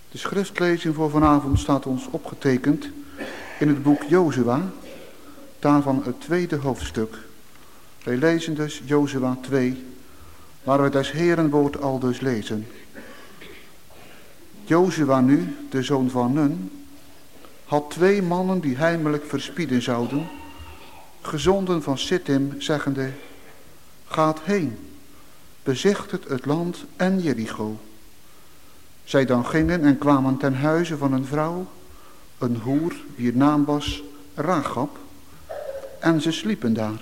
De schriftlezing voor vanavond staat ons opgetekend in het boek Jozua, daarvan het 2e hoofdstuk. Wij lezen dus Jozua 2, waar we des Heeren woord aldus lezen. Jozua nu, de zoon van Nun, had 2 mannen die heimelijk verspieden zouden, gezonden van Sittim, zeggende: gaat heen, bezichtigt het land en Jericho. Zij dan gingen en kwamen ten huize van een vrouw, een hoer, wier naam was Rachab, en ze sliepen daar.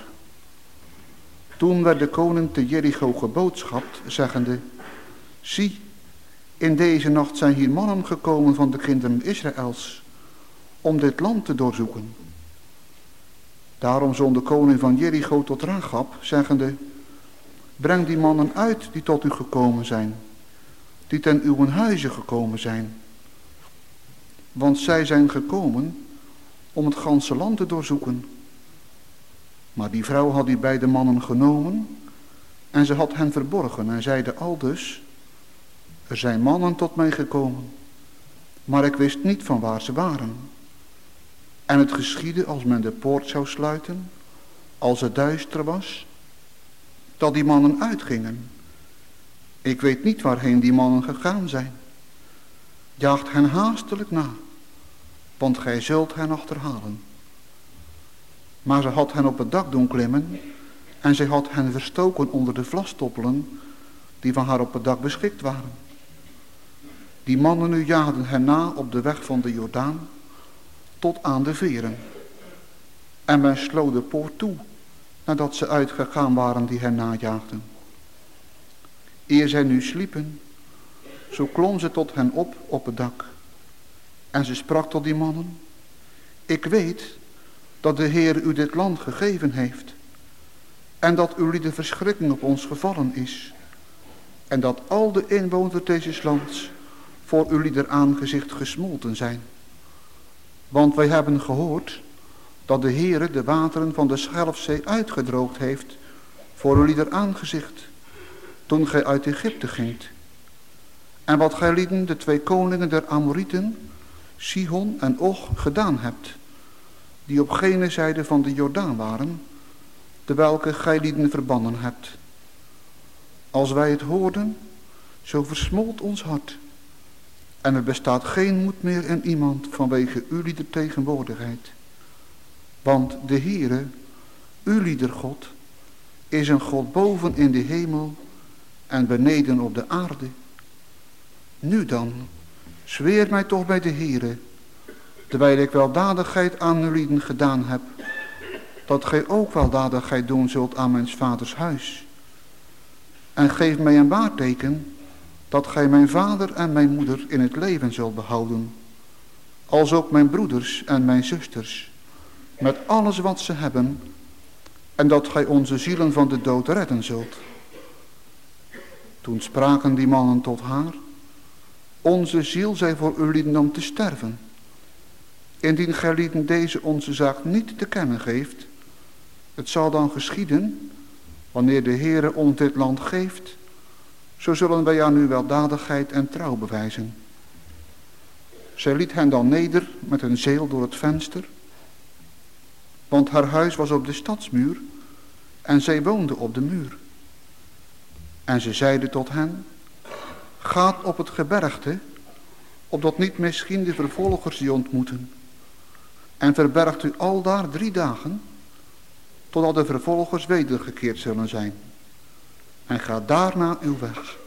Toen werd de koning te Jericho geboodschapt, zeggende: zie, in deze nacht zijn hier mannen gekomen van de kinderen Israëls, om dit land te doorzoeken. Daarom zond de koning van Jericho tot Rachab, zeggende: breng die mannen uit die tot u gekomen zijn, die ten uw huize gekomen zijn. Want zij zijn gekomen om het ganse land te doorzoeken. Maar die vrouw had die beide mannen genomen en ze had hen verborgen en zeide aldus: er zijn mannen tot mij gekomen, maar ik wist niet van waar ze waren. En het geschiedde als men de poort zou sluiten, als het duister was, dat die mannen uitgingen. Ik weet niet waarheen die mannen gegaan zijn. Jaagt hen haastelijk na, want gij zult hen achterhalen. Maar ze had hen op het dak doen klimmen en zij had hen verstoken onder de vlastoppelen die van haar op het dak beschikt waren. Die mannen nu jaagden hen na op de weg van de Jordaan tot aan de veren. En men sloot de poort toe nadat ze uitgegaan waren die hen najaagden. Eer zij nu sliepen, zo klom ze tot hen op het dak. En ze sprak tot die mannen: ik weet dat de Heer u dit land gegeven heeft, en dat uw lieden verschrikking op ons gevallen is, en dat al de inwoners deze lands voor uw lieder aangezicht gesmolten zijn. Want wij hebben gehoord dat de Heere de wateren van de Schelfzee uitgedroogd heeft voor uw lieder aangezicht, toen gij uit Egypte gingt. En wat gij lieden de 2 koningen der Amorieten, Sihon en Og, gedaan hebt, die op gene zijde van de Jordaan waren, de welke gij lieden verbannen hebt. Als wij het hoorden, zo versmolt ons hart, en er bestaat geen moed meer in iemand vanwege uw lieder tegenwoordigheid. Want de Heere, uw lieder God, is een God boven in de hemel en beneden op de aarde. Nu dan, zweer mij toch bij de Heere, terwijl ik weldadigheid aan uw lieden gedaan heb, dat gij ook weldadigheid doen zult aan mijn vaders huis. En geef mij een waarteken, dat gij mijn vader en mijn moeder in het leven zult behouden, als ook mijn broeders en mijn zusters, met alles wat ze hebben, en dat gij onze zielen van de dood redden zult. Toen spraken die mannen tot haar: onze ziel zij voor uw lieden om te sterven. Indien gij lieden deze onze zaak niet te kennen geeft, het zal dan geschieden, wanneer de Heere ons dit land geeft, zo zullen wij aan uw weldadigheid en trouw bewijzen. Zij liet hen dan neder met een zeil door het venster, want haar huis was op de stadsmuur en zij woonde op de muur. En ze zeide tot hen: gaat op het gebergte, opdat niet misschien de vervolgers die ontmoeten. En verbergt u aldaar 3 dagen, totdat de vervolgers wedergekeerd zullen zijn. En ga daarna uw weg.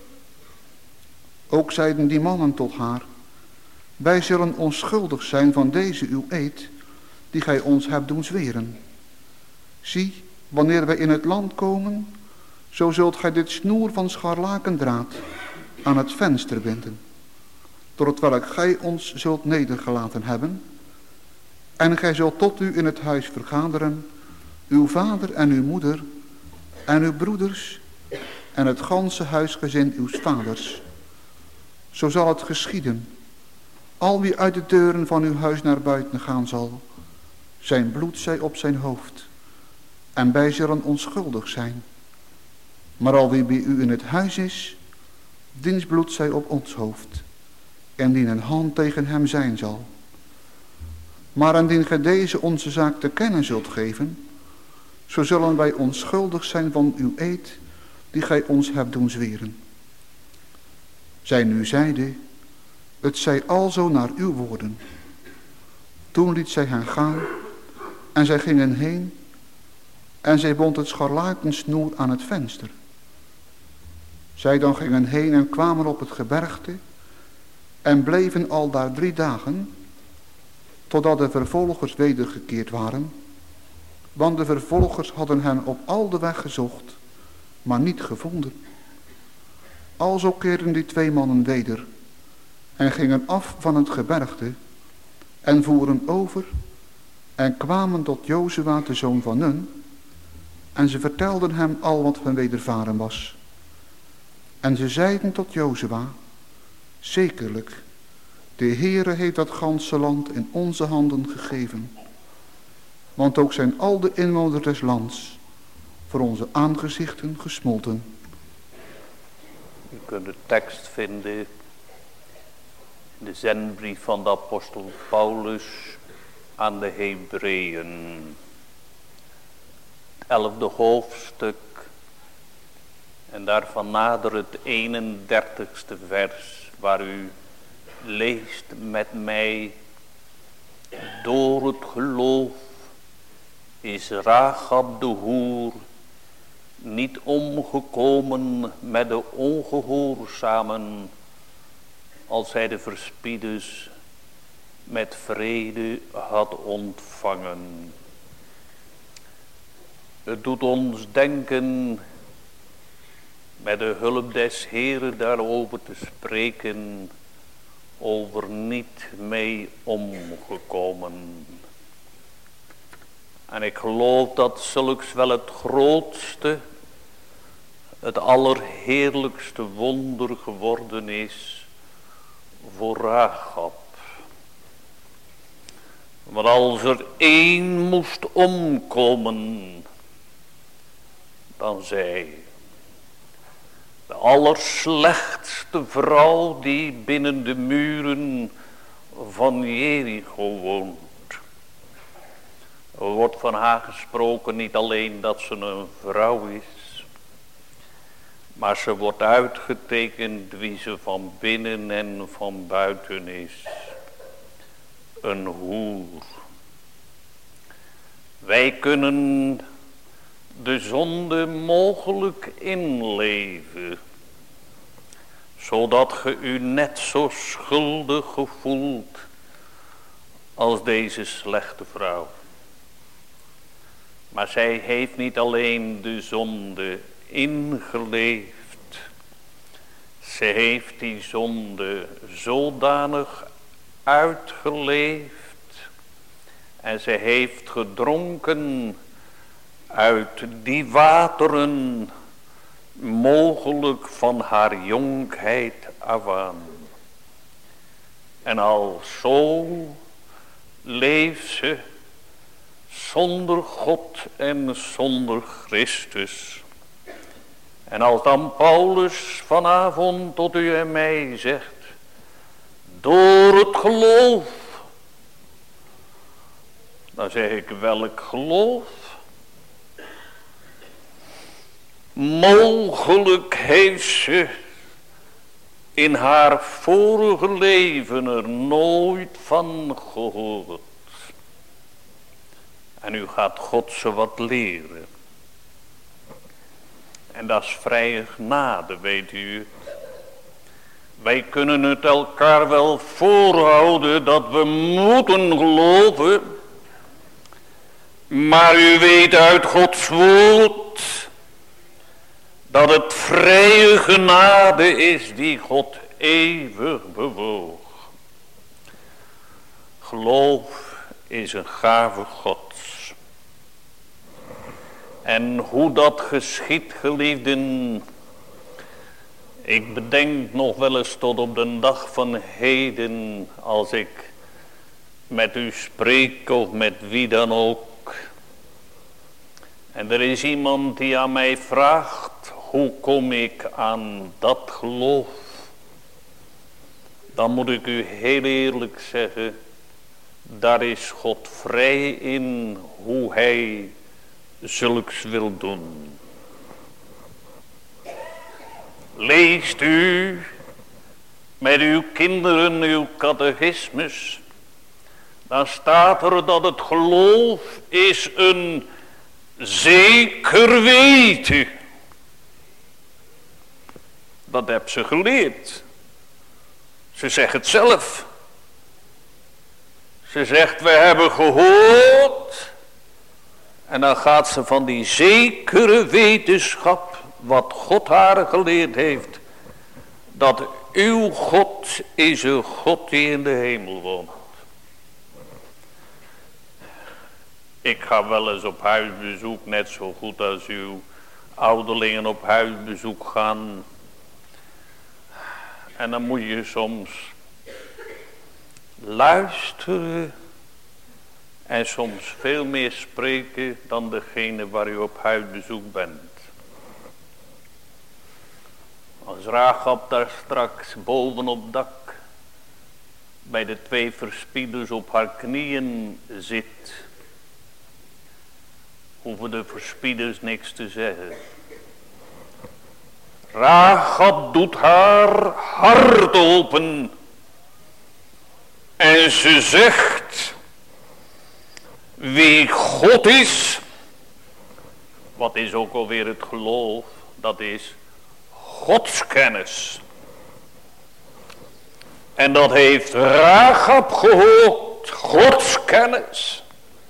Ook zeiden die mannen tot haar: wij zullen onschuldig zijn van deze uw eed, die gij ons hebt doen zweren. Zie, wanneer wij in het land komen, zo zult gij dit snoer van scharlakendraad aan het venster binden, door het welk gij ons zult nedergelaten hebben. En gij zult tot u in het huis vergaderen, uw vader en uw moeder, en uw broeders, en het ganse huisgezin uws vaders. Zo zal het geschieden, al wie uit de deuren van uw huis naar buiten gaan zal, zijn bloed zij op zijn hoofd, en wij zullen onschuldig zijn. Maar al wie bij u in het huis is, diens bloed zij op ons hoofd. indien een hand tegen hem zijn zal. Maar indien gij deze onze zaak te kennen zult geven, zo zullen wij onschuldig zijn van uw eed die gij ons hebt doen zweren. Zij nu zeide, het zij alzo naar uw woorden. Toen liet zij hen gaan en zij gingen heen en zij bond het scharlakensnoer aan het venster. Zij dan gingen heen en kwamen op het gebergte en bleven al daar 3 dagen, totdat de vervolgers wedergekeerd waren, want de vervolgers hadden hen op al de weg gezocht, maar niet gevonden. Alzo keerden die 2 mannen weder en gingen af van het gebergte en voeren over en kwamen tot Jozua, de zoon van Nun, en ze vertelden hem al wat hun wedervaren was. En ze zeiden tot Jozua, zekerlijk, de Heere heeft dat ganse land in onze handen gegeven. Want ook zijn al de inwoners des lands voor onze aangezichten gesmolten. U kunt de tekst vinden in de zendbrief van de apostel Paulus aan de Hebreeën. Het 11e hoofdstuk en daarvan nader het 31ste vers waar u leest met mij. Door het geloof is Rachab de hoer niet omgekomen met de ongehoorzamen, als zij de verspieders met vrede had ontvangen. Het doet ons denken met de hulp des Heeren daarover te spreken, over niet mee omgekomen. En ik geloof dat zulks wel het grootste, het allerheerlijkste wonder geworden is voor Rachab. Want als er 1 moest omkomen, dan zij. De allerslechtste vrouw die binnen de muren van Jericho woont. Er wordt van haar gesproken niet alleen dat ze een vrouw is, maar ze wordt uitgetekend wie ze van binnen en van buiten is. Een hoer. Wij kunnen de zonde mogelijk inleven, zodat ge u net zo schuldig gevoelt als deze slechte vrouw. Maar zij heeft niet alleen de zonde ingeleefd, ze heeft die zonde zodanig uitgeleefd en ze heeft gedronken uit die wateren, mogelijk van haar jonkheid af aan. En al zo leeft ze zonder God en zonder Christus. En als dan Paulus vanavond tot u en mij zegt, door het geloof, dan zeg ik, welk geloof? Mogelijk heeft ze in haar vorige leven er nooit van gehoord. En u gaat God ze wat leren. En dat is vrije genade, weet u het. Wij kunnen het elkaar wel voorhouden dat we moeten geloven. Maar u weet uit Gods woord dat het vrije genade is die God eeuwig bewoog. Geloof is een gave Gods. En hoe dat geschiet, geliefden, ik bedenk nog wel eens tot op de dag van heden, als ik met u spreek of met wie dan ook. En er is iemand die aan mij vraagt, hoe kom ik aan dat geloof? dan moet ik u heel eerlijk zeggen, daar is God vrij in hoe hij zulks wil doen. Leest u met uw kinderen uw catechismus, dan staat er dat het geloof is een zeker weten. Dat heb ze geleerd. Ze zegt het zelf. Ze zegt, we hebben gehoord. En dan gaat ze van die zekere wetenschap, wat God haar geleerd heeft, dat uw God is een God die in de hemel woont. Ik ga wel eens op huisbezoek, net zo goed als uw ouderlingen op huisbezoek gaan. En dan moet je soms luisteren en soms veel meer spreken dan degene waar u op huisbezoek bent. Als Rahab daar straks boven op dak bij de 2 verspieders op haar knieën zit, hoeven de verspieders niks te zeggen. Rahab doet haar hart open en ze zegt, wie God is, wat is ook alweer het geloof, dat is godskennis. En dat heeft Rahab gehoord, godskennis,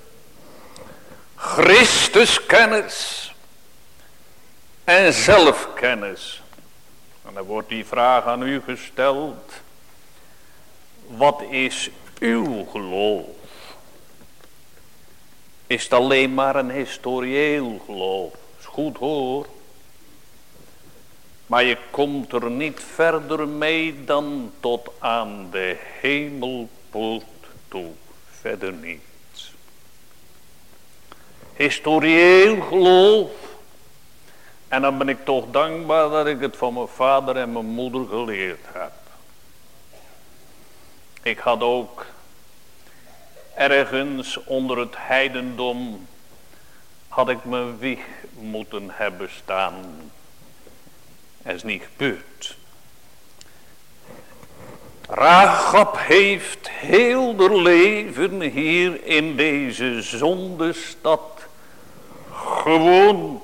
Christuskennis en zelfkennis. En dan wordt die vraag aan u gesteld, wat is uw geloof? Is het alleen maar een historieel geloof? Is goed hoor. Maar je komt er niet verder mee dan tot aan de hemelpoort toe. Verder niet. Historieel geloof. En dan ben ik toch dankbaar dat ik het van mijn vader en mijn moeder geleerd heb. Ik had ook ergens onder het heidendom, had ik mijn wieg moeten hebben staan. Dat is niet gebeurd. Rahab heeft heel haar leven hier in deze zondestad gewoond.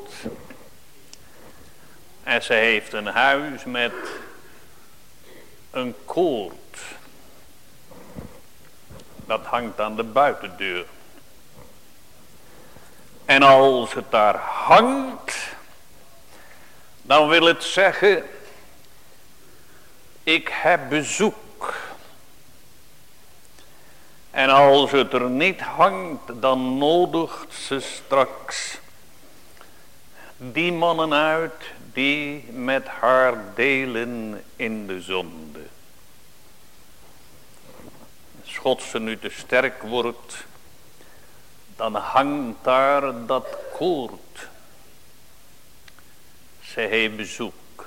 En ze heeft een huis met een koord. Dat hangt aan de buitendeur. En als het daar hangt, dan wil het zeggen, ik heb bezoek. En als het er niet hangt, dan nodigt ze straks die mannen uit die met haar delen in de zonde. Als God ze nu te sterk wordt, dan hangt daar dat koord. Ze heeft bezoek.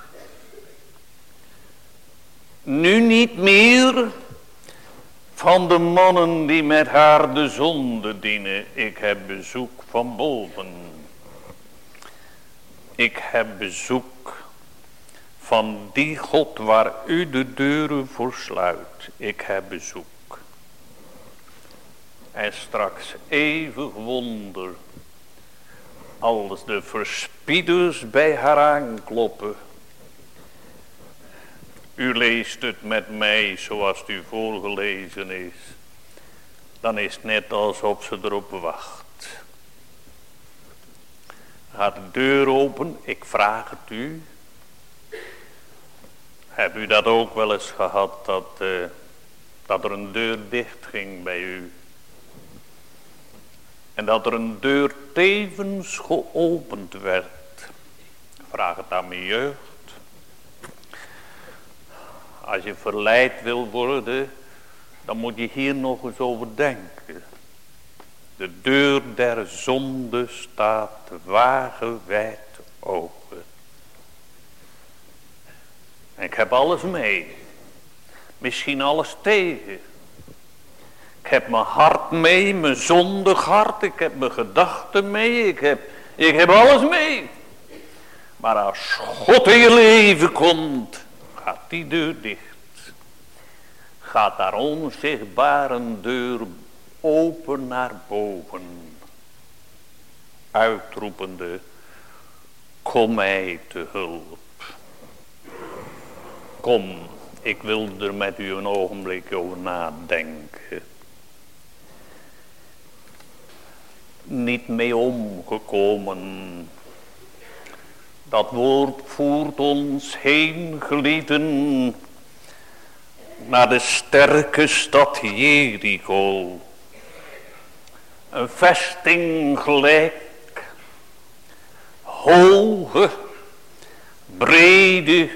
Nu niet meer van de mannen die met haar de zonde dienen. Ik heb bezoek van boven. Ik heb bezoek van die God waar u de deuren voor sluit. Ik heb bezoek. En straks eeuwig wonder, als de verspieders bij haar aankloppen. U leest het met mij zoals het u voorgelezen is. Dan is het net alsof ze erop wacht. Gaat de deur open, ik vraag het u. Heb u dat ook wel eens gehad, dat er een deur dicht ging bij u? En dat er een deur tevens geopend werd. Vraag het aan mijn jeugd. Als je verleid wil worden, dan moet je hier nog eens over denken. De deur der zonde staat wagenwijd open. En ik heb alles mee. misschien alles tegen. Ik heb mijn hart mee, mijn zondig hart, ik heb mijn gedachten mee, ik heb alles mee. Maar als God in je leven komt, gaat die deur dicht. Gaat daar onzichtbaar een deur open naar boven. Uitroepende, kom mij te hulp. Kom, ik wil er met u een ogenblik over nadenken. Niet mee omgekomen. Dat woord voert ons heen, gelieden, naar de sterke stad Jericho. Een vesting gelijk, hoge, brede,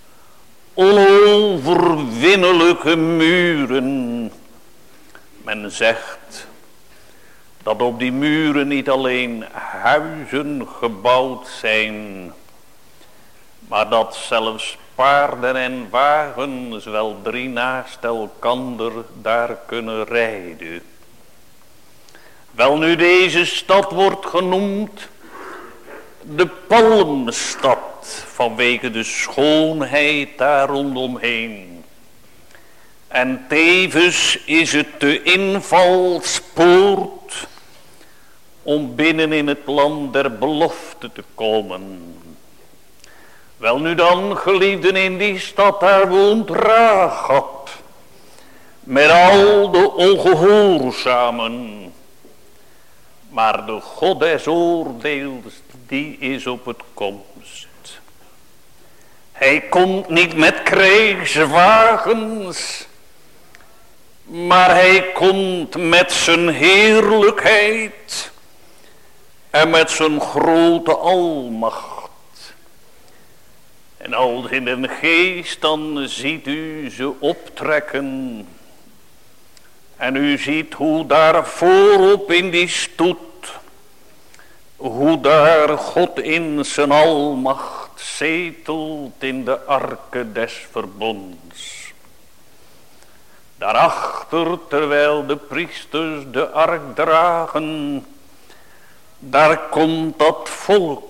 onoverwinnelijke muren. Men zegt dat op die muren niet alleen huizen gebouwd zijn, maar dat zelfs paarden en wagens wel 3 naast elkander daar kunnen rijden. Welnu, deze stad wordt genoemd de Palmstad, vanwege de schoonheid daar rondomheen. En tevens is het de invalspoort om binnen in het land der belofte te komen. Welnu dan, geliefden, in die stad daar woont Rahab, met al de ongehoorzamen. Maar de God des oordeels, die is op het komst. Hij komt niet met krijgswagens, maar hij komt met zijn heerlijkheid en met zijn grote almacht. En als in de geest, dan ziet u ze optrekken. En u ziet hoe daar voorop in die stoet, hoe daar God in zijn almacht zetelt in de arke des verbonds. Daarachter, terwijl de priesters de ark dragen, daar komt dat volk,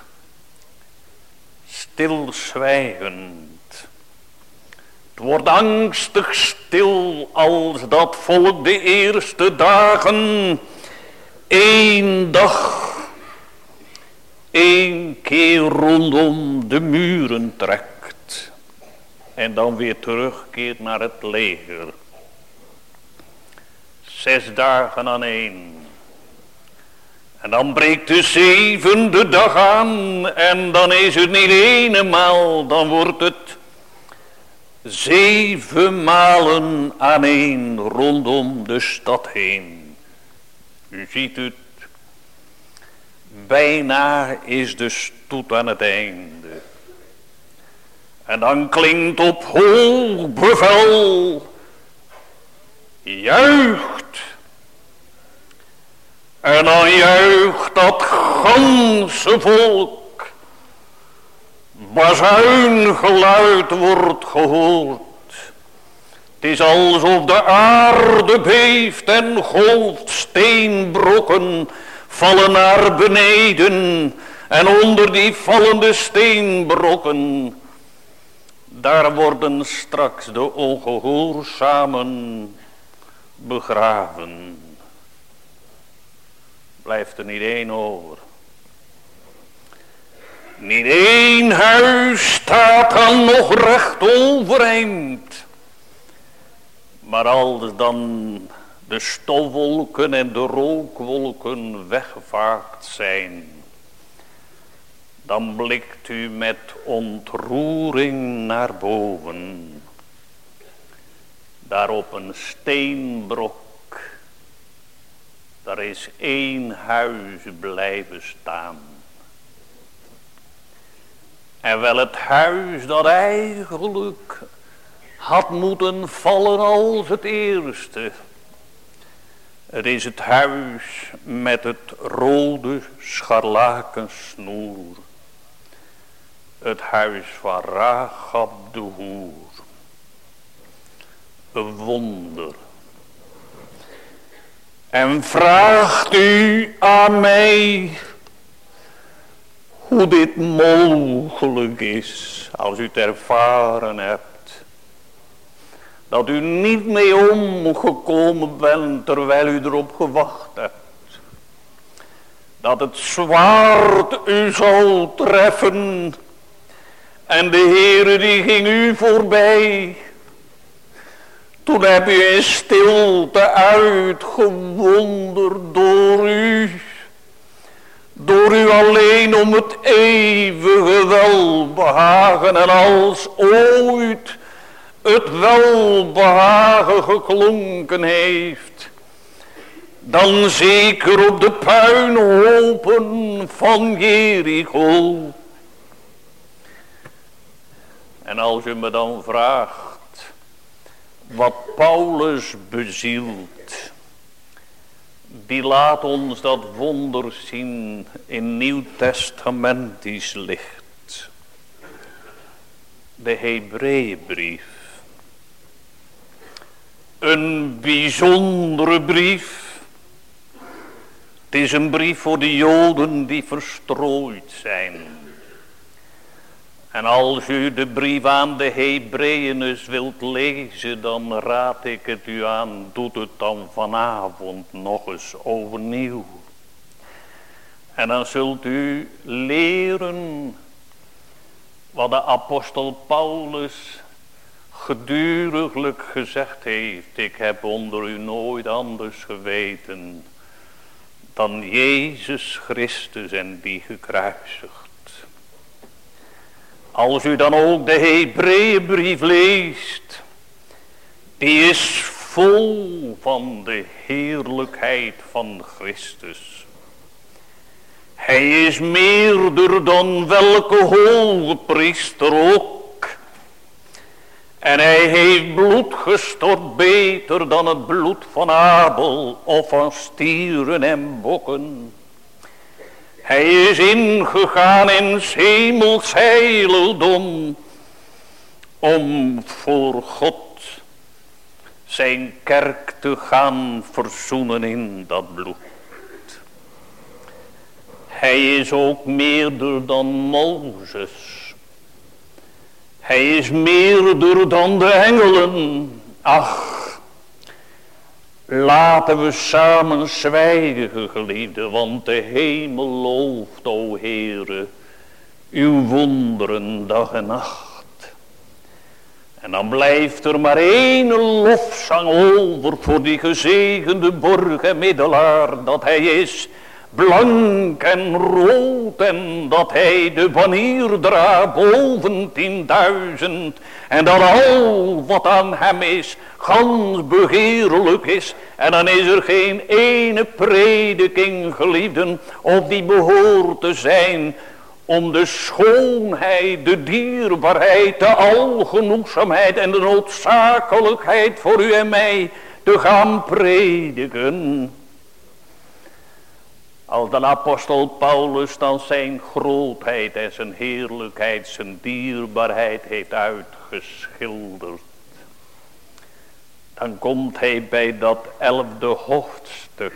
stilzwijgend. Het wordt angstig stil als dat volk de eerste dagen 1 dag 1 keer rondom de muren trekt en dan weer terugkeert naar het leger. 6 dagen aan 1. En dan breekt de 7e dag aan en dan is het niet 1 maal, dan wordt het 7 malen aan 1 rondom de stad heen. U ziet het, bijna is de stoet aan het einde. En dan klinkt op hoog bevel, juicht. En dan juicht dat ganse volk. Bazuingeluid wordt gehoord. Het is alsof de aarde beeft en golft, steenbrokken vallen naar beneden. En onder die vallende steenbrokken, daar worden straks de ongehoorzamen begraven. Blijft er niet 1 over. Niet 1 huis staat dan nog recht overeind. Maar als dan de stofwolken en de rookwolken weggevaagd zijn, dan blikt u met ontroering naar boven. Daar op een steenbrok, daar is 1 huis blijven staan. En wel het huis dat eigenlijk had moeten vallen als het eerste. Het is het huis met het rode scharlakensnoer. Het huis van Rahab de hoer. wonder. En vraagt u aan mij hoe dit mogelijk is, als u het ervaren hebt. Dat u niet mee omgekomen bent terwijl u erop gewacht hebt. Dat het zwaard u zal treffen. En de Heere die ging u voorbij. Toen heb u in stilte uitgewonderd door u. Door u alleen om het eeuwige welbehagen. En als ooit het welbehagen geklonken heeft. Dan zeker op de puinhopen van Jericho. En als u me dan vraagt wat Paulus bezielt, die laat ons dat wonder zien in nieuwtestamentisch licht. De Hebreeënbrief. Een bijzondere brief. Het is een brief voor de Joden die verstrooid zijn. En als u de brief aan de Hebreeën eens wilt lezen, dan raad ik het u aan. Doet het dan vanavond nog eens overnieuw. En dan zult u leren wat de apostel Paulus geduriglijk gezegd heeft. Ik heb onder u nooit anders geweten dan Jezus Christus en die gekruisigd. Als u dan ook de Hebreeënbrief leest, die is vol van de heerlijkheid van Christus. Hij is meerder dan welke hoge priester ook. En hij heeft bloed gestort beter dan het bloed van Abel of van stieren en bokken. Hij is ingegaan in 's hemels heiligdom om voor God zijn kerk te gaan verzoenen in dat bloed. Hij is ook meerder dan Mozes. Hij is meerder dan de engelen. Ach, laten we samen zwijgen, geliefden, want de hemel looft, o Heere, uw wonderen dag en nacht. En dan blijft er maar één lofzang over voor die gezegende borg en middelaar, dat hij is blank en rood en dat hij de banier draagt boven 10.000 en dat al wat aan hem is gans begeerlijk is. En dan is er geen ene prediking, geliefden, of die behoort te zijn om de schoonheid, de dierbaarheid, de algenoegzaamheid en de noodzakelijkheid voor u en mij te gaan prediken. Als de apostel Paulus dan zijn grootheid en zijn heerlijkheid, zijn dierbaarheid heeft uitgeschilderd, dan komt hij bij dat 11e hoofdstuk.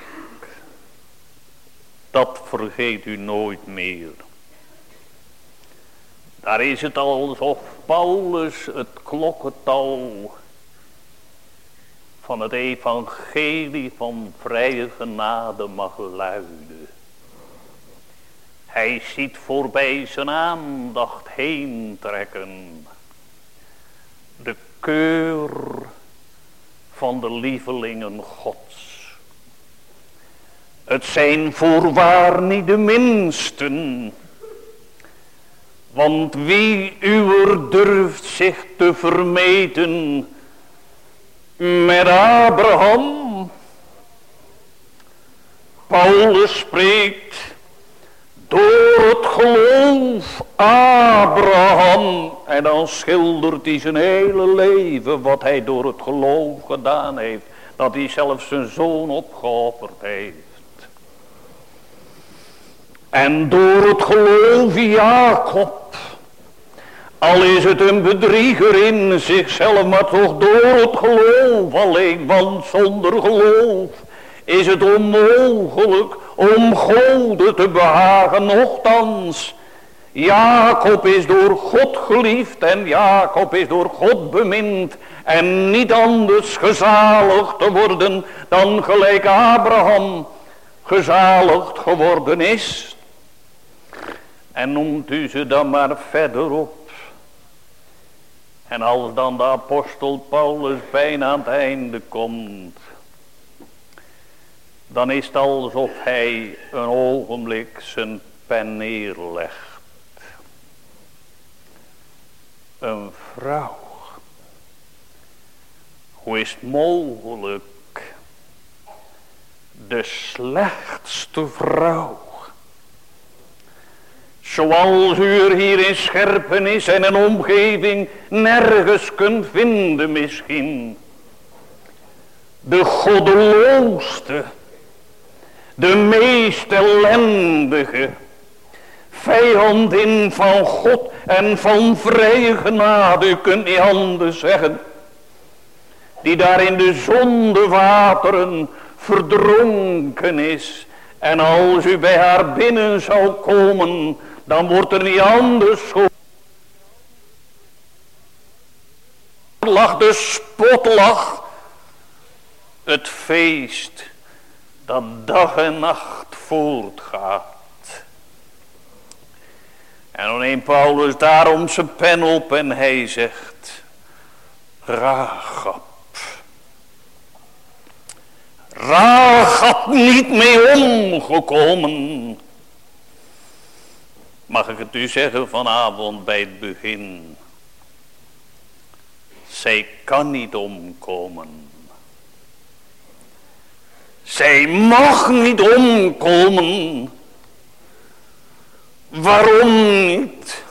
Dat vergeet u nooit meer. Daar is het alsof Paulus het klokkental van het evangelie van vrije genade mag luiden. Hij ziet voorbij zijn aandacht heen trekken de keur van de lievelingen Gods. Het zijn voorwaar niet de minsten, want wie uwer durft zich te vermeten met Abraham? Paulus spreekt door het geloof Abraham. En dan schildert hij zijn hele leven wat hij door het geloof gedaan heeft. Dat hij zelfs zijn zoon opgeofferd heeft. En door het geloof Jacob. Al is het een bedrieger in zichzelf, maar toch door het geloof alleen. Want zonder geloof is het onmogelijk om God te behagen. Nochtans, Jacob is door God geliefd en Jacob is door God bemind. En niet anders gezaligd te worden dan gelijk Abraham gezaligd geworden is. En noemt u ze dan maar verder op. En als dan de apostel Paulus bijna aan het einde komt, dan is het alsof hij een ogenblik zijn pen neerlegt. Een vrouw. Hoe is het mogelijk? De slechtste vrouw. Zoals u er hier in Scherpenis en een omgeving nergens kunt vinden misschien. De goddeloosste. De meest ellendige. Vijandin van God en van vrije genade. U kunt niet anders zeggen. Die daar in de zondewateren verdronken is. En als u bij haar binnen zou komen, dan wordt er niet anders zo. Lach de spotlach. Het feest dat dag en nacht voortgaat. En dan neemt Paulus daarom zijn pen op en hij zegt: Rahab. Rahab niet mee omgekomen. Mag ik het u zeggen vanavond bij het begin? Zij kan niet omkomen. Zij mag niet omkomen. Waarom niet?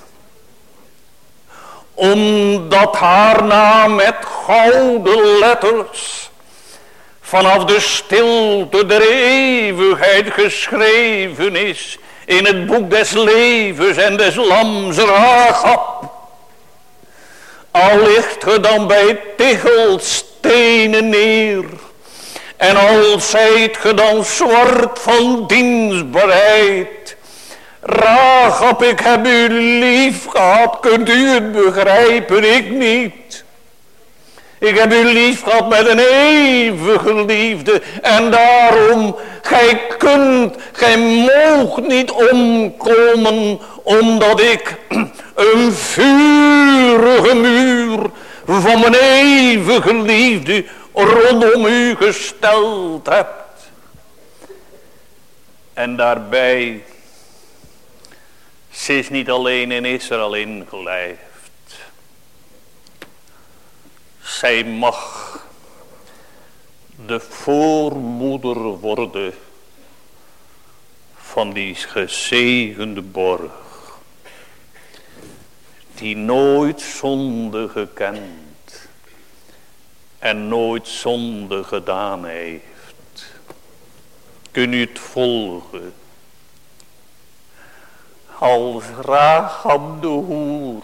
Omdat haar naam met gouden letters vanaf de stilte der eeuwigheid geschreven is in het boek des levens en des lams. Rahab. Al ligt ge dan bij tichelstenen neer en al zijt ge dan zwart van dienstbaarheid. Rahab, ik heb u lief gehad, kunt u het begrijpen, ik niet. Ik heb u lief gehad met een eeuwige liefde. En daarom, gij moogt niet omkomen. Omdat ik een vurige muur van mijn eeuwige liefde rondom u gesteld heb. En daarbij, ze is niet alleen in Israël ingelijfd. Zij mag de voormoeder worden van die gezegende borg. Die nooit zonde gekend en nooit zonde gedaan heeft. Kun u het volgen? Als Rahab de hoer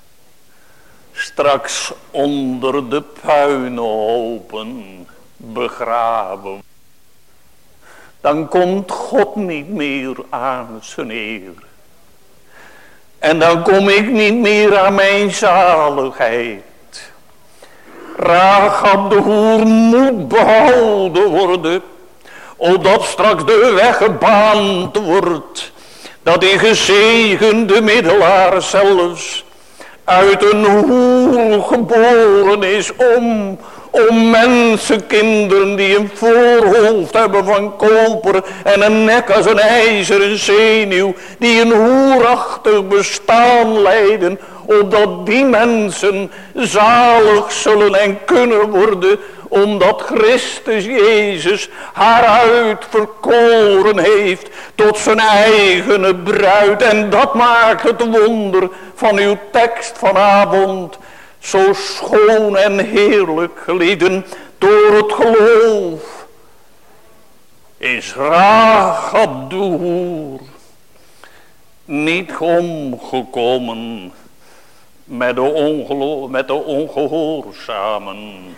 straks onder de puinhopen begraven, dan komt God niet meer aan zijn eer. En dan kom ik niet meer aan mijn zaligheid. Rahab de hoer moet behouden worden, opdat straks de weg gebaand wordt, dat die gezegende middelaar zelfs uit een hoer geboren is om mensenkinderen die een voorhoofd hebben van koper en een nek als een ijzeren zenuw, die een hoerachtig bestaan leiden, opdat die mensen zalig zullen en kunnen worden, omdat Christus Jezus haar uitverkoren heeft tot zijn eigene bruid. En dat maakt het wonder van uw tekst vanavond zo schoon en heerlijk, gelieden. Door het geloof is Rahab de hoer niet omgekomen, met de ongehoorzamen.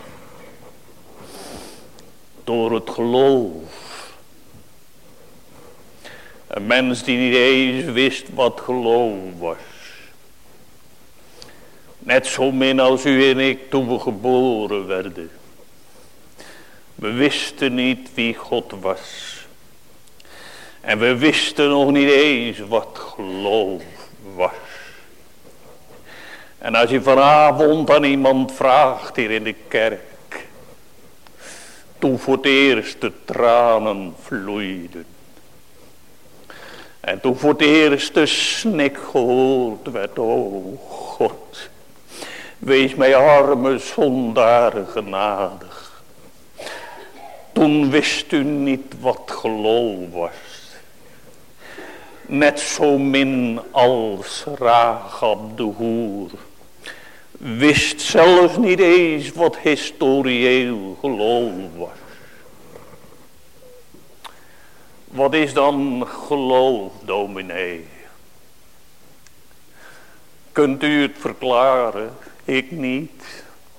Door het geloof. Een mens die niet eens wist wat geloof was. Net zo min als u en ik toen we geboren werden. We wisten niet wie God was. En we wisten nog niet eens wat geloof was. En als je vanavond aan iemand vraagt hier in de kerk. Toen voor het eerst de tranen vloeiden. En toen voor het eerst de snik gehoord werd. O God, wees mij arme zondaar genadig. Toen wist u niet wat geloof was. Net zo min als Rahab de hoer. Wist zelfs niet eens wat historieel geloof was. Wat is dan geloof, dominee? Kunt u het verklaren? Ik niet.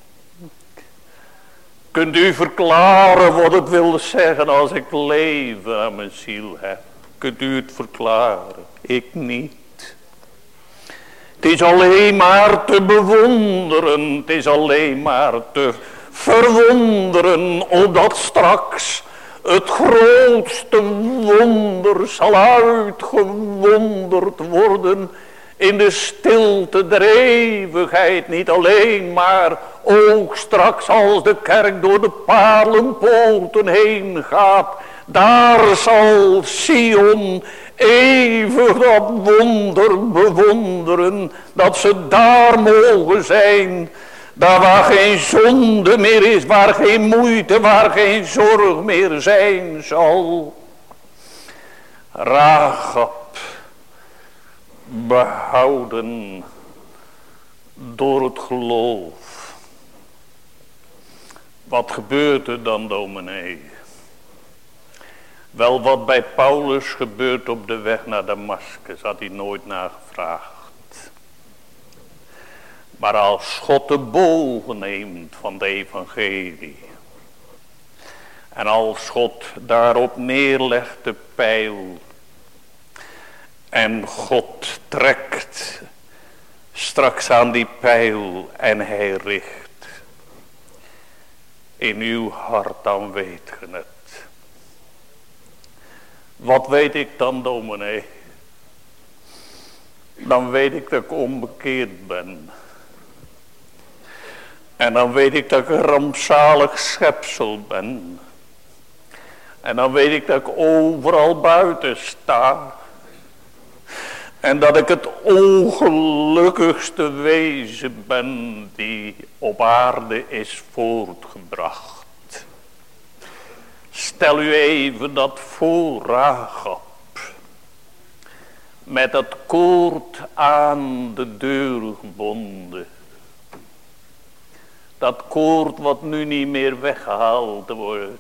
Kunt u verklaren wat het wil zeggen als ik leven aan mijn ziel heb? Kunt u het verklaren? Ik niet. Het is alleen maar te bewonderen. Het is alleen maar te verwonderen. Opdat straks het grootste wonder zal uitgewonderd worden. In de stilte der eeuwigheid. Niet alleen maar ook straks als de kerk door de paarlenpoorten heen gaat. Daar zal Sion eeuwig dat wonder bewonderen. Dat ze daar mogen zijn. Daar waar geen zonde meer is. Waar geen moeite, waar geen zorg meer zijn zal. Rahab. Behouden door het geloof. Wat gebeurt er dan, dominee? Wel, wat bij Paulus gebeurt op de weg naar Damaskus, had hij nooit nagevraagd. Maar als God de boog neemt van het evangelie. En als God daarop neerlegt de pijl. En God trekt straks aan die pijl en hij richt. In uw hart, dan weet ge het. Wat weet ik dan, dominee? Dan weet ik dat ik onbekeerd ben. En dan weet ik dat ik een rampzalig schepsel ben. En dan weet ik dat ik overal buiten sta. En dat ik het ongelukkigste wezen ben die op aarde is voortgebracht. Stel u even dat voor, Rahab. Met dat koord aan de deur gebonden. Dat koord wat nu niet meer weggehaald wordt.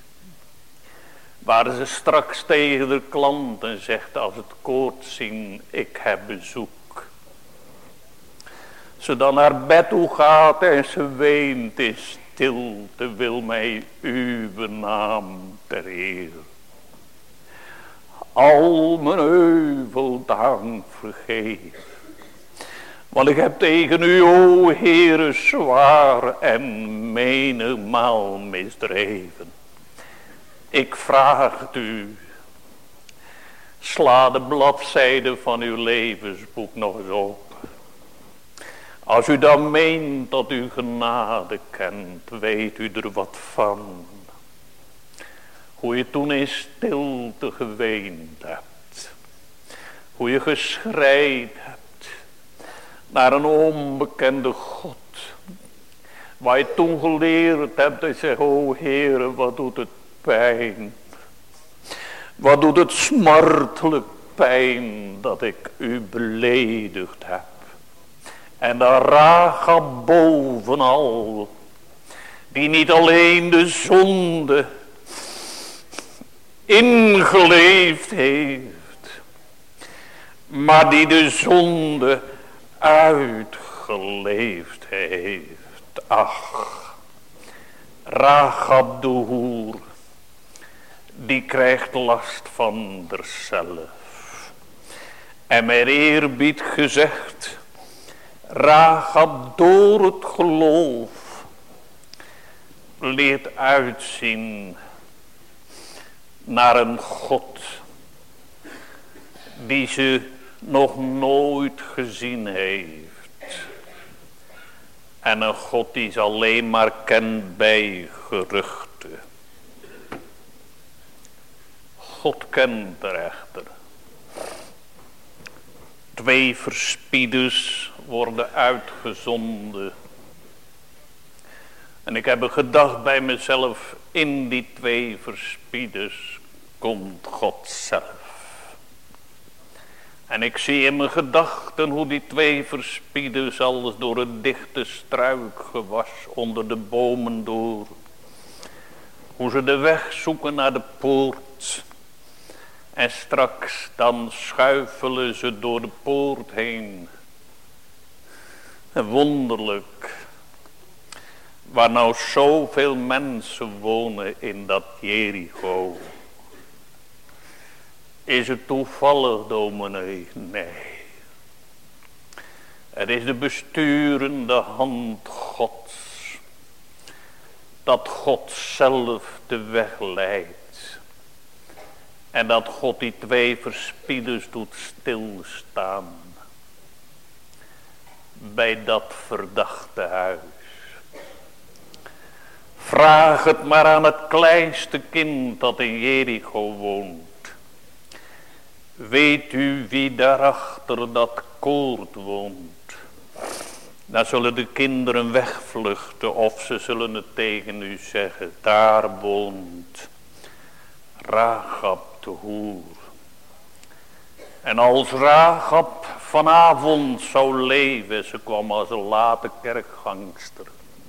Waar ze straks tegen de klanten zegt als het koord zien, ik heb bezoek. Ze dan naar bed toe gaat en ze weent in stilte, wil mij uw naam ter eer. Al mijn euvel dank vergeef. Want ik heb tegen u, o Heere, zwaar en menigmaal misdreven. Ik vraag het u, sla de bladzijde van uw levensboek nog eens op. Als u dan meent dat u genade kent, weet u er wat van. Hoe je toen in stilte geweend hebt. Hoe je geschreid hebt naar een onbekende God. Waar je toen geleerd hebt dat je zegt, o Heere, wat doet het pijn. Wat doet het smartelijk pijn dat ik u beledigd heb. En de Rahab bovenal, die niet alleen de zonde ingeleefd heeft, maar die de zonde uitgeleefd geleefd heeft. Ach, Rahab de hoer, die krijgt last van derzelf. En met eerbied gezegd, Rahab door het geloof leert uitzien naar een God die ze nog nooit gezien heeft. En een God die ze alleen maar kent bij geruchten. God kent er echter. 2 verspieders worden uitgezonden. En ik heb gedacht bij mezelf, in die 2 verspieders komt God zelf. En ik zie in mijn gedachten hoe die 2 verspieders alles door het dichte struikgewas onder de bomen door. Hoe ze de weg zoeken naar de poort. En straks dan schuifelen ze door de poort heen. En wonderlijk. Waar nou zoveel mensen wonen in dat Jericho. Is het toevallig, dominee? Nee. Het is de besturende hand Gods. Dat God zelf de weg leidt. En dat God die 2 verspieders doet stilstaan. Bij dat verdachte huis. Vraag het maar aan het kleinste kind dat in Jericho woont. Weet u wie daarachter dat koord woont? Dan zullen de kinderen wegvluchten of ze zullen het tegen u zeggen. Daar woont Rahab de hoer. En als Rahab vanavond zou leven, ze kwam als een late kerkgangster.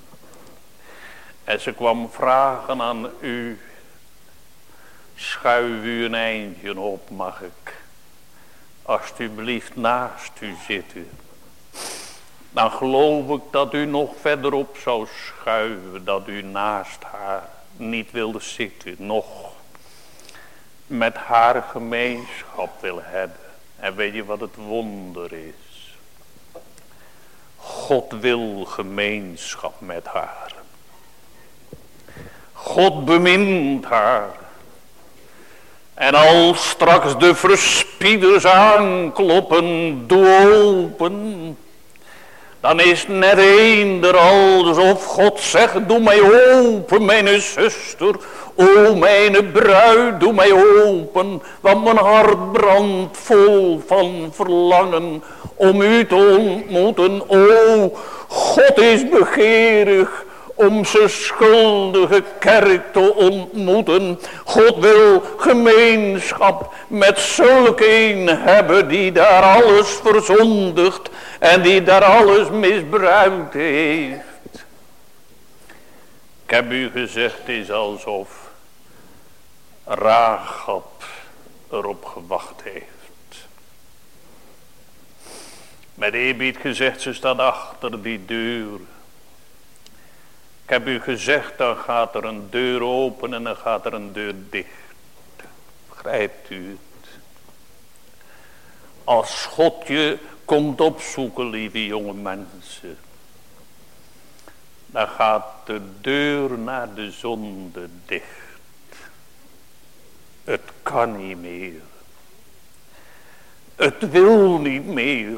En ze kwam vragen aan u, schuif u een eindje op, mag ik alsjeblieft naast u zitten. Dan geloof ik dat u nog verderop zou schuiven, dat u naast haar niet wilde zitten, nog met haar gemeenschap wil hebben. En weet je wat het wonder is? God wil gemeenschap met haar. God bemint haar. En als straks de verspieders aankloppen, doe open. Dan is net eender alsof God zegt, doe mij open, mijn zuster. O mijn bruid, doe mij open. Want mijn hart brandt vol van verlangen om u te ontmoeten. O, God is begeerig om zijn schuldige kerk te ontmoeten. God wil gemeenschap met zulke een hebben die daar alles verzondigt en die daar alles misbruikt heeft. Ik heb u gezegd, het is alsof Rahab erop gewacht heeft. Met eerbied gezegd, ze staat achter die deur. Ik heb u gezegd, dan gaat er een deur open en dan gaat er een deur dicht. Begrijpt u het? Als God je komt opzoeken, lieve jonge mensen, dan gaat de deur naar de zonde dicht. Het kan niet meer. Het wil niet meer.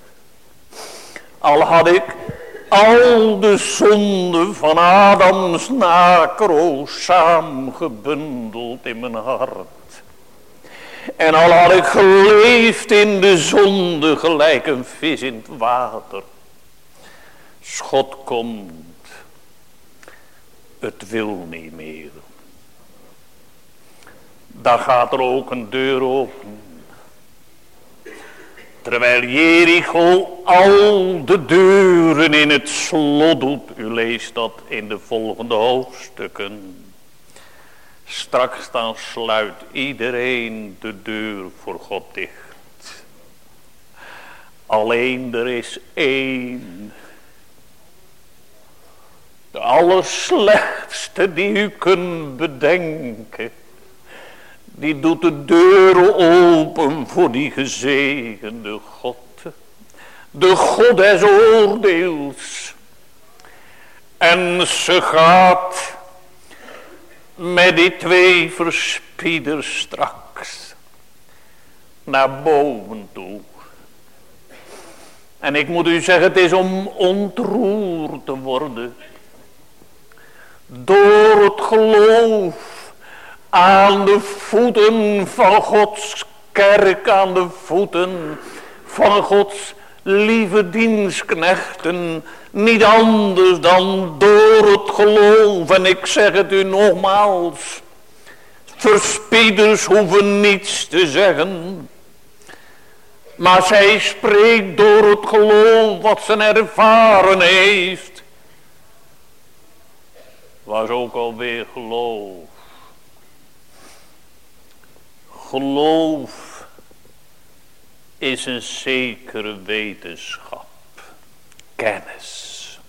Al had ik al de zonden van Adams nakroos samengebundeld in mijn hart. En al had ik geleefd in de zonde gelijk een vis in het water. God komt. Het wil niet meer. Dan gaat er ook een deur open. Terwijl Jericho al de deuren in het slot doet. U leest dat in de volgende hoofdstukken. Straks dan sluit iedereen de deur voor God dicht. Alleen er is één. De allerslechtste die u kunt bedenken. Die doet de deuren open voor die gezegende God. De God des oordeels. En ze gaat met die twee verspieders straks naar boven toe. En ik moet u zeggen, het is om ontroerd te worden. Door het geloof aan de voeten van Gods kerk, aan de voeten van Gods lieve dienstknechten. Niet anders dan door het geloof. En ik zeg het u nogmaals. Verspieders hoeven niets te zeggen. Maar zij spreekt door het geloof wat ze ervaren heeft. Was ook alweer geloof. Geloof is een zekere wetenschap. Kennis.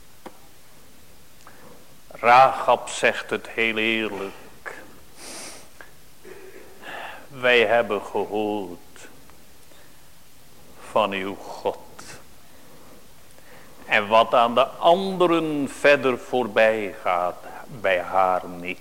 Rahab zegt het heel eerlijk. Wij hebben gehoord van uw God. En wat aan de anderen verder voorbij gaat, bij haar niet.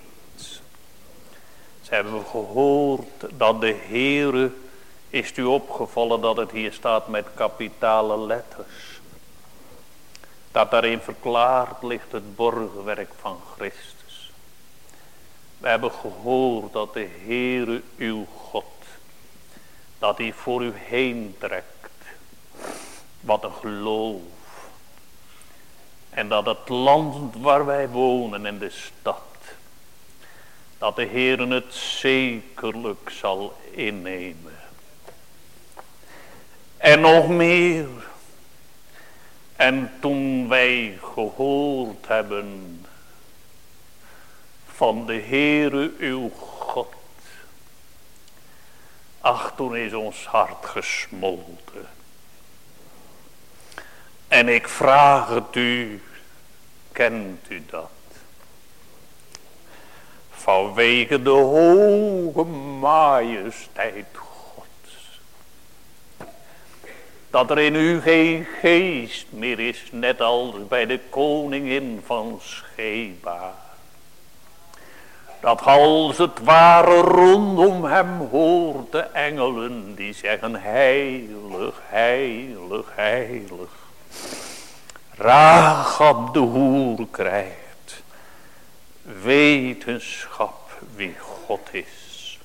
Ze hebben gehoord dat de Heere, is u opgevallen dat het hier staat met kapitale letters. Dat daarin verklaard ligt het borgwerk van Christus. We hebben gehoord dat de Heere uw God, dat hij voor u heen trekt. Wat een geloof. En dat het land waar wij wonen en de stad, dat de Heere het zekerlijk zal innemen. En nog meer. En toen wij gehoord hebben van de Heere uw God, ach, toen is ons hart gesmolten. En ik vraag het u, kent u dat? Vanwege de hoge majesteit Gods. Dat er in u geen geest meer is, net als bij de koningin van Sheba. Dat als het ware rondom hem hoort de engelen die zeggen heilig, heilig, heilig. Rahab de hoer krijgt wetenschap wie God is.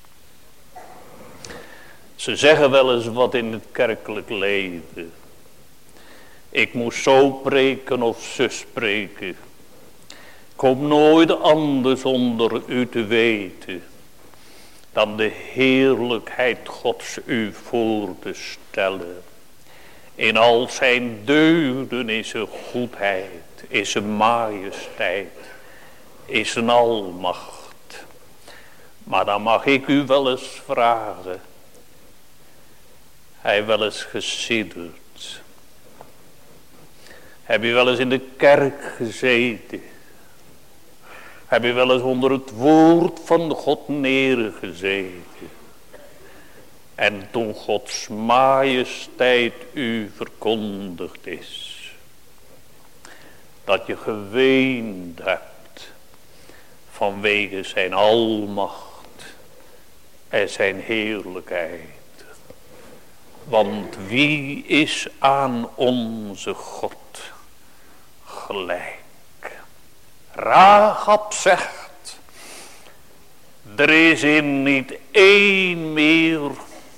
Ze zeggen wel eens wat in het kerkelijk leven. Ik moest zo preken of zo spreken. Ik hoop nooit anders onder u te weten dan de heerlijkheid Gods u voor te stellen. In al zijn deugden is een goedheid, is een majesteit, is een almacht. Maar dan mag ik u wel eens vragen, hij wel eens gesidderd? Heb je wel eens in de kerk gezeten? Heb je wel eens onder het woord van God neergezeten? En toen Gods majesteit u verkondigd is, dat je geweend hebt vanwege zijn almacht en zijn heerlijkheid. Want wie is aan onze God gelijk? Rahab zegt, er is in niet één meer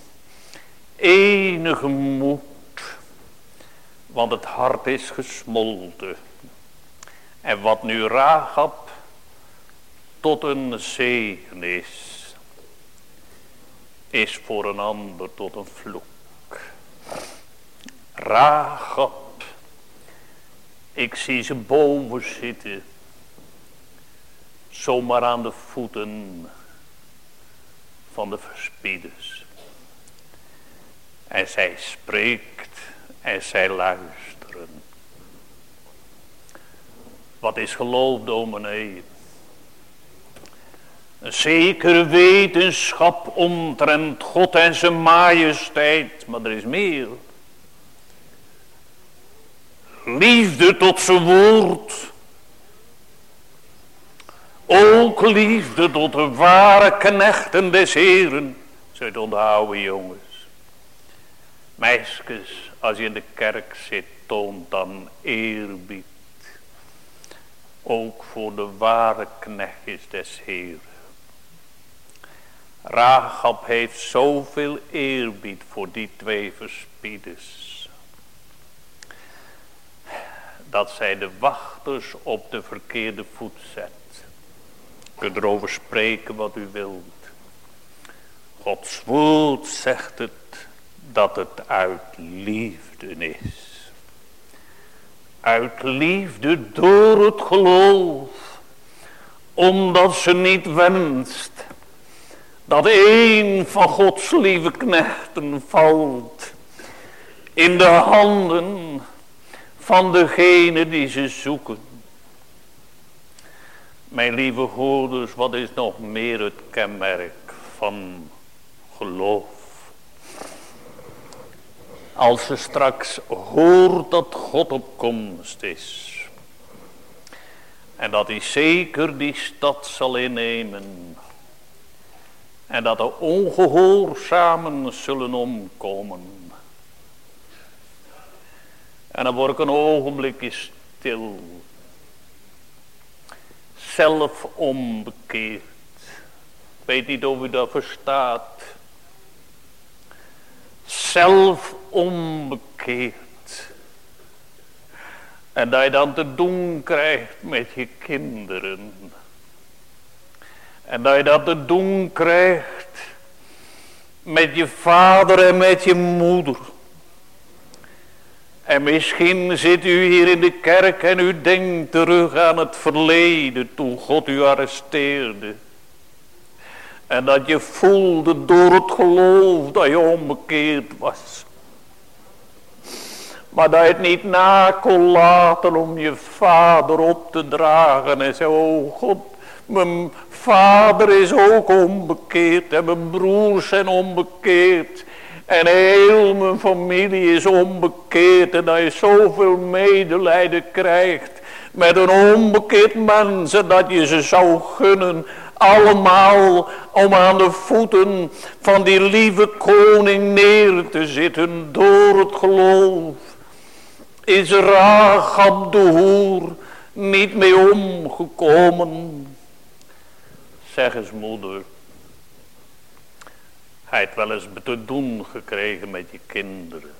enige moed, want het hart is gesmolten. En wat nu Rahab tot een zegen is voor een ander tot een vloek. Rahab, ik zie ze boven zitten, zomaar aan de voeten van de verspieders. En zij spreekt En zij luisteren. Wat is geloof, dominee? Een zekere wetenschap omtrent God en zijn majesteit. Maar er is meer. Liefde tot zijn woord. Ook liefde tot de ware knechten des Heren. Zult onthouden, jongens. Meisjes, als je in de kerk zit, toont dan eerbied. Ook voor de ware knechtjes des Heren. Rahab heeft zoveel eerbied voor die twee verspieders. Dat zij de wachters op de verkeerde voet zet. Je kunt erover spreken wat u wilt. Gods woord zegt het dat het uit liefde is. Uit liefde door het geloof. Omdat ze niet wenst dat een van Gods lieve knechten valt in de handen van degene die ze zoeken. Mijn lieve hoorders, wat is nog meer het kenmerk van geloof? Als ze straks hoort dat God op komst is. En dat hij zeker die stad zal innemen. En dat de ongehoorzamen zullen omkomen. En dan word ik een ogenblikje stil. Zelf onbekeerd. Ik weet niet of u dat verstaat. Zelf onbekeerd. En dat je dan te doen krijgt met je kinderen. En dat je dat te doen krijgt met je vader en met je moeder. En misschien zit u hier in de kerk en u denkt terug aan het verleden toen God u arresteerde. En dat je voelde door het geloof dat je onbekeerd was. Maar dat je het niet na kon laten om je vader op te dragen en zei, oh God, mijn vader is ook onbekeerd en mijn broers zijn onbekeerd. En heel mijn familie is onbekeerd en dat je zoveel medelijden krijgt met een onbekeerd mensen dat je ze zou gunnen. Allemaal om aan de voeten van die lieve koning neer te zitten door het geloof. Is Rahab de hoer niet mee omgekomen? Zeg eens moeder. Hij heeft wel eens te doen gekregen met je kinderen.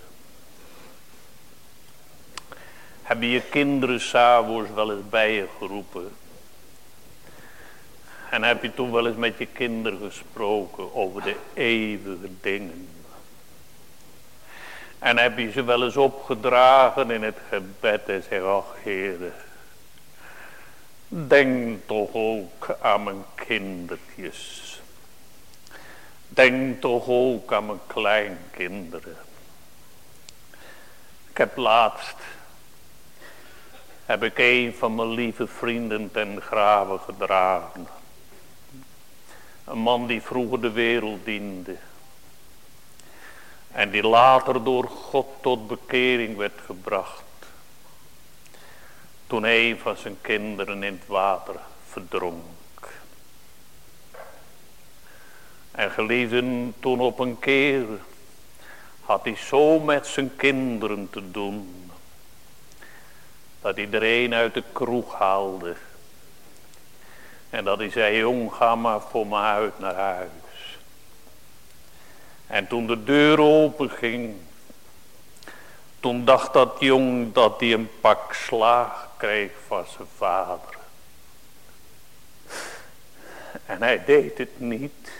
Heb je je kinderen 's avonds wel eens bij je geroepen? En heb je toen wel eens met je kinderen gesproken over de eeuwige dingen? En heb je ze wel eens opgedragen in het gebed en zeg, ach Heere, denk toch ook aan mijn kindertjes. Denk toch ook aan mijn kleinkinderen. Ik heb laatst, heb ik een van mijn lieve vrienden ten grave gedragen. Een man die vroeger de wereld diende. En die later door God tot bekering werd gebracht. Toen een van zijn kinderen in het water verdronk. En geliefden, toen op een keer had hij zo met zijn kinderen te doen. Dat hij er een uit de kroeg haalde. En dat hij zei, jong, ga maar voor me uit naar huis. En toen de deur open ging, toen dacht dat jong dat hij een pak slaag kreeg van zijn vader. En hij deed het niet.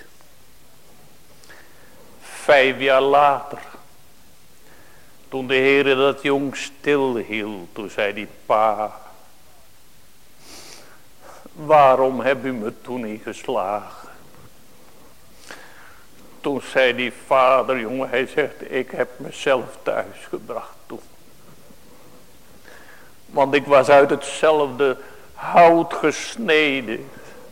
5 jaar later, toen de Heere dat jong stilhield, toen zei die pa, waarom heb u me toen niet geslagen? Toen zei die vader, jongen, hij zegt, ik heb mezelf thuis gebracht toen. Want ik was uit hetzelfde hout gesneden.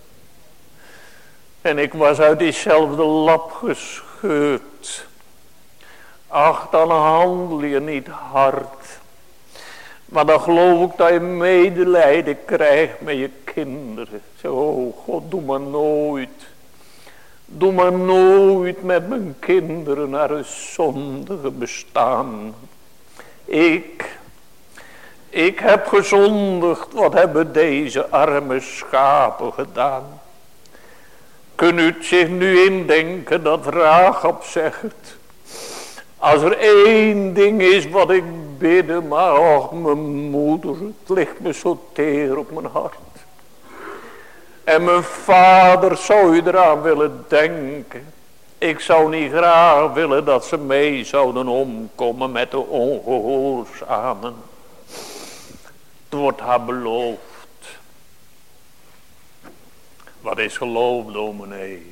En ik was uit diezelfde lap gescheurd. Ach, dan handel je niet hard. Maar dan geloof ik dat je medelijden krijgt met je kinderen. Zeg, oh God, doe maar nooit. Doe maar nooit met mijn kinderen naar een zondige bestaan. Ik heb gezondigd. Wat hebben deze arme schapen gedaan? Kunt u het zich nu indenken dat Rahab zegt. Als er één ding is wat ik bidden, maar och mijn moeder, het ligt me zo teer op mijn hart. En mijn vader zou u eraan willen denken. Ik zou niet graag willen dat ze mee zouden omkomen met de ongehoorzamen. Het wordt haar beloofd. Wat is geloof, dominee?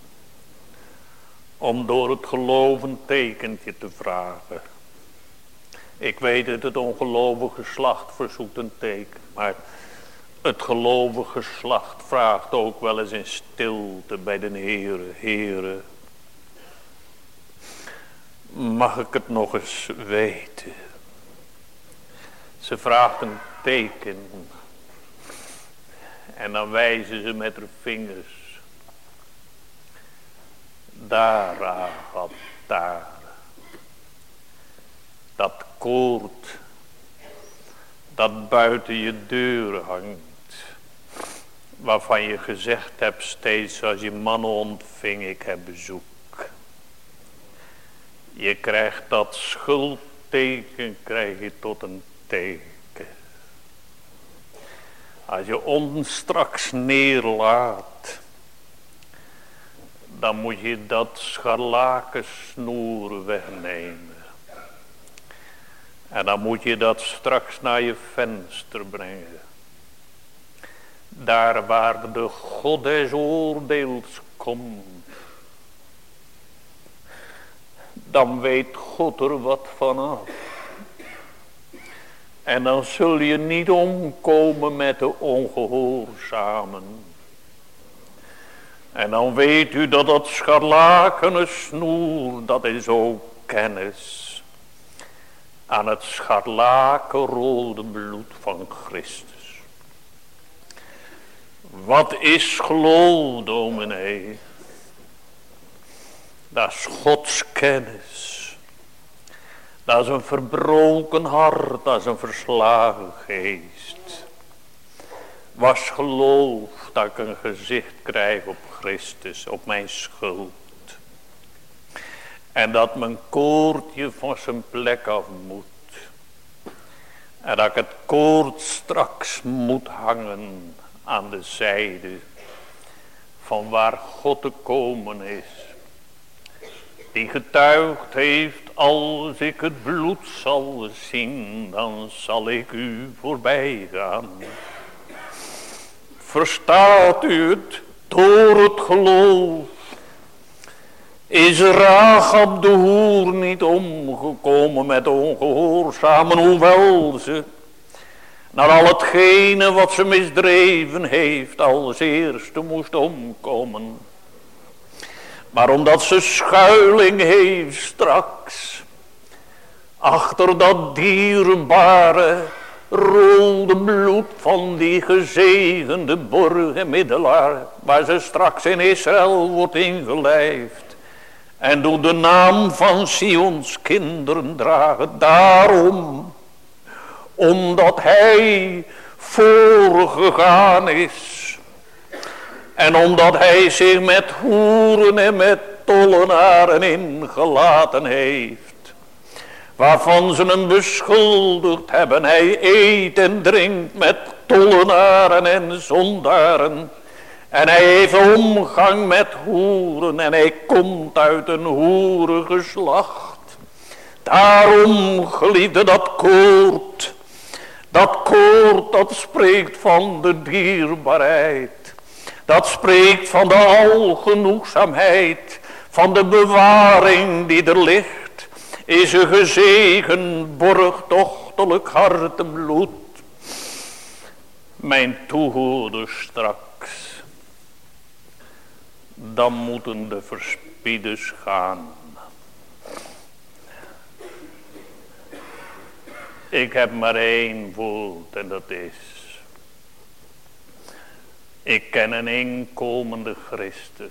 Om door het geloof een tekentje te vragen. Ik weet dat het ongelovige geslacht verzoekt een teken. Maar het gelovige geslacht vraagt ook wel eens in stilte bij de Heere. Heere, mag ik het nog eens weten? Ze vraagt een teken. En dan wijzen ze met haar vingers. Daar, Rahab, daar. Dat koord. Dat buiten je deur hangt. Waarvan je gezegd hebt steeds als je mannen ontving, ik heb bezoek. Je krijgt dat schuldteken, krijg je tot een teken. Als je ons straks neerlaat, dan moet je dat scharlakensnoer wegnemen. En dan moet je dat straks naar je venster brengen. Daar waar de God des oordeels komt. Dan weet God er wat vanaf. En dan zul je niet omkomen met de ongehoorzamen. En dan weet u dat dat scharlakene snoer, dat is ook kennis. Aan het scharlakenrode bloed van Christus. Wat is geloof, dominee? Dat is Gods kennis. Dat is een verbroken hart, dat is een verslagen geest. Was geloof dat ik een gezicht krijg op Christus, op mijn schuld. En dat mijn koordje van zijn plek af moet. En dat ik het koord straks moet hangen aan de zijde van waar God te komen is. Die getuigd heeft, als ik het bloed zal zien, dan zal ik u voorbij gaan. Verstaat u het? Door het geloof is Rahab de hoer niet omgekomen met ongehoorzamen, hoewel ze naar al hetgene wat ze misdreven heeft als eerste moest omkomen. Maar omdat ze schuiling heeft straks achter dat dierbare rode bloed van die gezegende borgenmiddelaar, waar ze straks in Israël wordt ingelijfd. En doet de naam van Sions kinderen dragen. Daarom, omdat hij voorgegaan is. En omdat hij zich met hoeren en met tollenaren ingelaten heeft. Waarvan ze hem beschuldigd hebben. Hij eet en drinkt met tollenaren en zondaren. En hij heeft omgang met hoeren. En hij komt uit een hoerengeslacht. Daarom, geliefde, dat koord. Dat koord, dat spreekt van de dierbaarheid. Dat spreekt van de algenoegzaamheid. Van de bewaring die er ligt. Is een gezegend borgtochtelijk hartenbloed. Mijn toehoorders straks, dan moeten de verspieders gaan. Ik heb maar één woord en dat is: ik ken een inkomende Christus.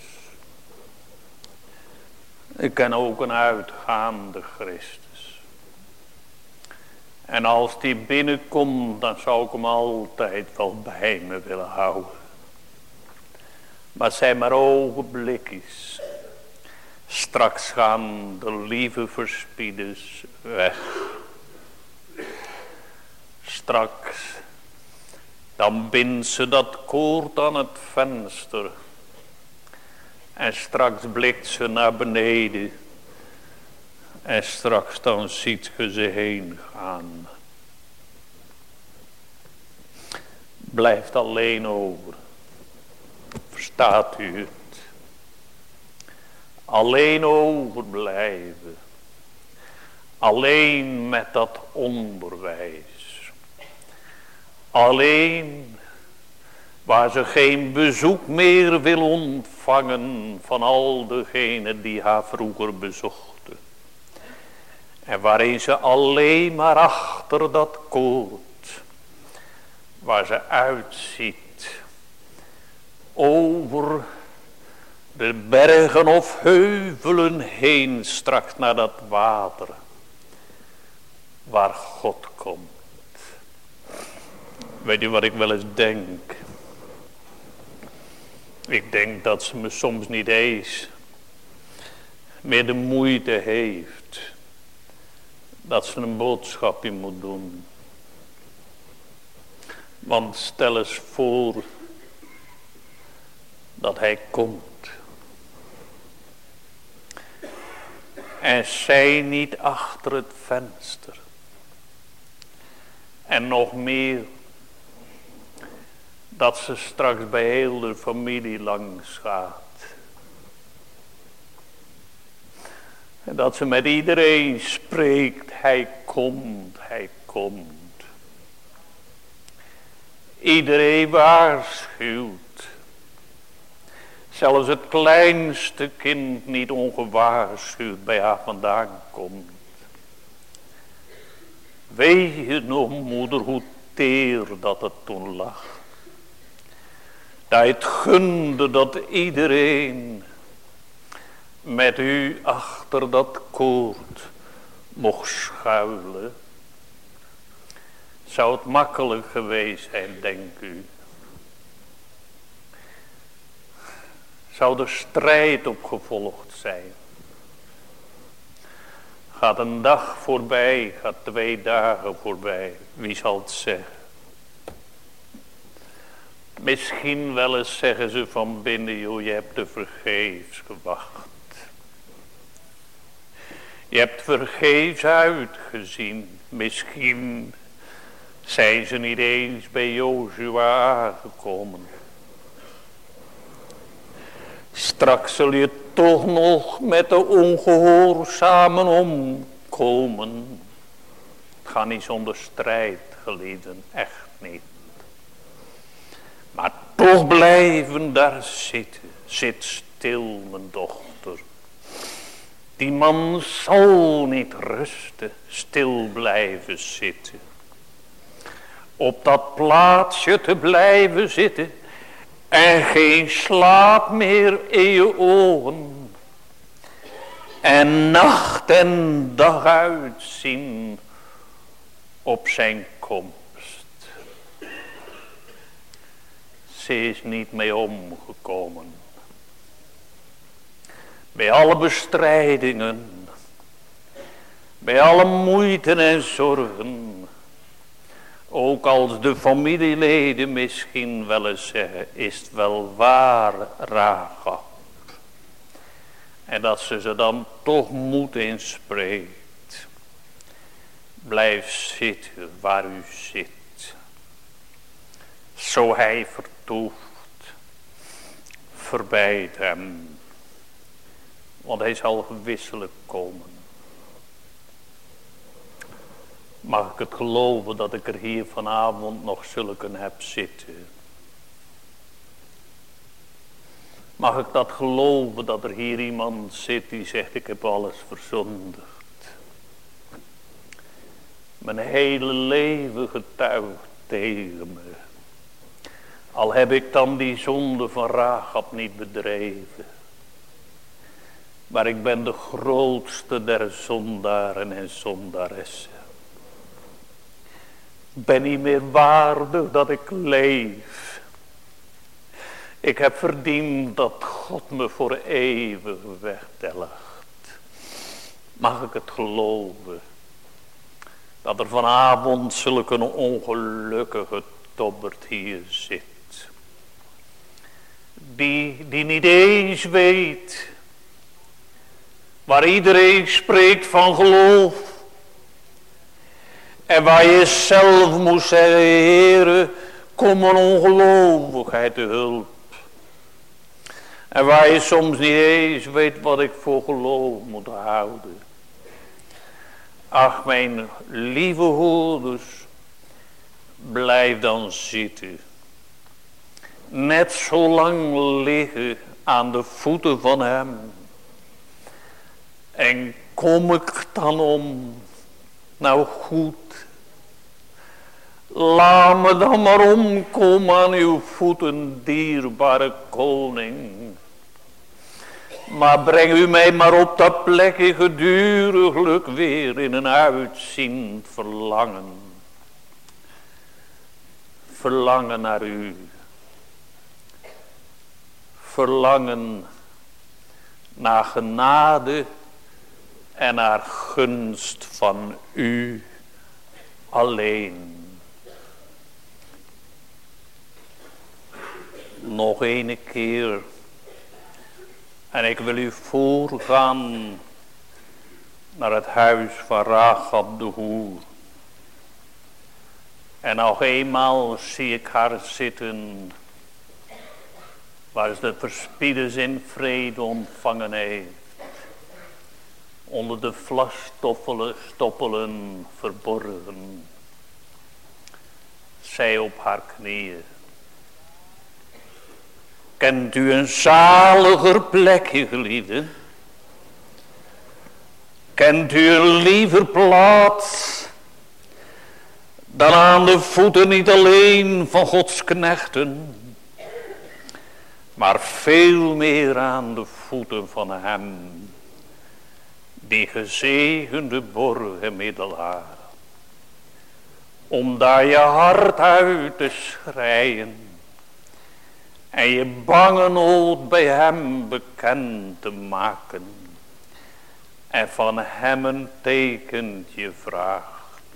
Ik ken ook een uitgaande Christus. En als die binnenkomt, dan zou ik hem altijd wel bij me willen houden. Maar het zijn maar ogenblikjes. Straks gaan de lieve verspieders weg. Straks, dan bindt ze dat koord aan het venster. En straks blikt ze naar beneden. En straks dan ziet ge ze heen gaan. Blijft alleen over. Verstaat u het? Alleen overblijven. Alleen met dat onderwijs. Alleen waar ze geen bezoek meer wil ontvangen van al degenen die haar vroeger bezochten. En waarin ze alleen maar achter dat koord, waar ze uitziet, over de bergen of heuvelen heen straks naar dat water, waar God komt. Weet u wat ik wel eens denk? Ik denk dat ze me soms niet eens meer de moeite heeft dat ze een boodschapje moet doen. Want stel eens voor dat hij komt. En zij niet achter het venster. En nog meer, dat ze straks bij heel de familie langs gaat. En dat ze met iedereen spreekt, hij komt, hij komt. Iedereen waarschuwt. Zelfs het kleinste kind niet ongewaarschuwd bij haar vandaan komt. Weet je nog, moeder, hoe teer dat het toen lag. Dat hij het gunde dat iedereen met u achter dat koord mocht schuilen. Zou het makkelijk geweest zijn, denk u? Zou er strijd op gevolgd zijn? Gaat een dag voorbij, gaat 2 dagen voorbij. Wie zal het zeggen? Misschien wel eens zeggen ze van binnen, joh, je hebt te vergeefs gewacht. Je hebt vergeefs uitgezien. Misschien zijn ze niet eens bij Jozua aangekomen. Straks zul je toch nog met de ongehoorzamen omkomen. Het gaat niet zonder strijd, geliefden, echt niet. Maar toch blijven daar zitten. Zit stil, mijn dochter. Die man zal niet rusten, stil blijven zitten. Op dat plaatsje te blijven zitten. En geen slaap meer in je ogen. En nacht en dag uitzien op zijn komst. Ze is niet mee omgekomen. Bij alle bestrijdingen. Bij alle moeite en zorgen. Ook als de familieleden misschien wel eens zeggen, is het wel waar, Rahab. En dat ze dan toch moed inspreekt. Blijf zitten waar u zit. Zo hij vertoeft, verbijt hem. Want hij zal gewisselijk komen. Mag ik het geloven dat ik er hier vanavond nog zulken heb zitten? Mag ik dat geloven dat er hier iemand zit die zegt, ik heb alles verzondigd. Mijn hele leven getuigt tegen me. Al heb ik dan die zonde van Rahab niet bedreven. Maar ik ben de grootste der zondaren en zondaressen. Ik ben niet meer waardig dat ik leef. Ik heb verdiend dat God me voor eeuwig wegdelgt. Mag ik het geloven? Dat er vanavond zulke ongelukkige tobbert hier zit. Die niet eens weet. Waar iedereen spreekt van geloof. En waar je zelf moest zeggen, Heere, kom mijn ongelovigheid te hulp. En waar je soms niet eens weet wat ik voor geloof moet houden. Ach, mijn lieve hoorders, blijf dan zitten. Net zo lang liggen aan de voeten van hem. En kom ik dan om, nou goed. Laat me dan maar omkomen aan uw voeten, dierbare koning. Maar breng u mij maar op dat plekje geduriglijk weer in een uitziend verlangen. Verlangen naar u. Verlangen naar genade en naar gunst van u alleen. Nog een keer. En ik wil u voorgaan naar het huis van Rahab de hoer. En nog eenmaal zie ik haar zitten, waar ze de verspieders in vrede ontvangen heeft. Onder de vlasstoppelen verborgen. Zij op haar knieën. Kent u een zaliger plekje, geliefde? Kent u een liever plaats dan aan de voeten niet alleen van Gods knechten, maar veel meer aan de voeten van hem, die gezegende borgen middelaar, om daar je hart uit te schreien en je bange nood bij hem bekend te maken. En van hem een tekentje vraagt.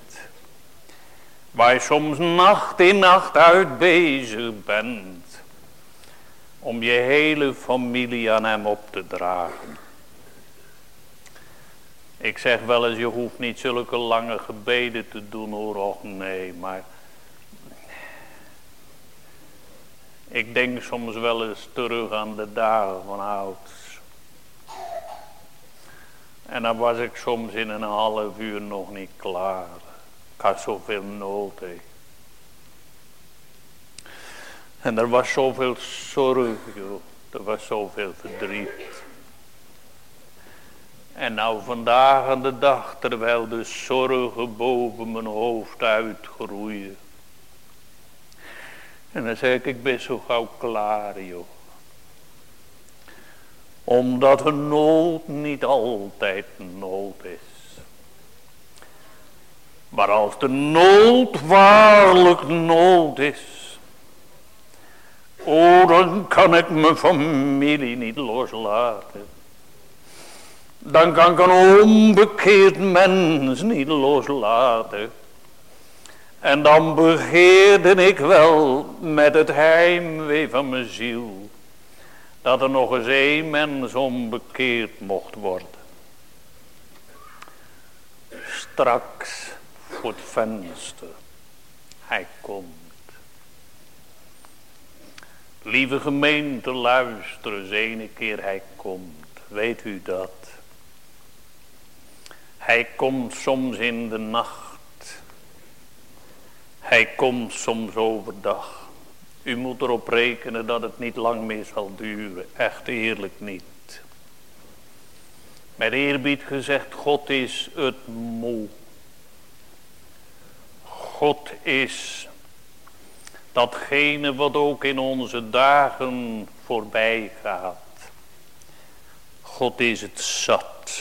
Waar je soms nacht in nacht uit bezig bent. Om je hele familie aan hem op te dragen. Ik zeg wel eens, je hoeft niet zulke lange gebeden te doen hoor. Och nee, maar ik denk soms wel eens terug aan de dagen van ouds. En dan was ik soms in een half uur nog niet klaar. Ik had zoveel nood. En er was zoveel zorg, joh. Er was zoveel verdriet. En nou vandaag aan de dag, terwijl de zorgen boven mijn hoofd uitgroeien. En dan zeg ik ben zo gauw klaar, joh. Omdat de nood niet altijd nood is. Maar als de nood waarlijk nood is. Oh, dan kan ik mijn familie niet loslaten. Dan kan ik een onbekeerd mens niet loslaten. En dan begeerde ik wel met het heimwee van mijn ziel. Dat er nog eens één mens onbekeerd mocht worden. Straks voor het venster. Hij komt. Lieve gemeente, luister eens ene keer. Hij komt. Weet u dat? Hij komt soms in de nacht. Hij komt soms overdag. U moet erop rekenen dat het niet lang meer zal duren. Echt eerlijk niet. Met eerbied gezegd, God is het moe. God is datgene wat ook in onze dagen voorbij gaat. God is het zat.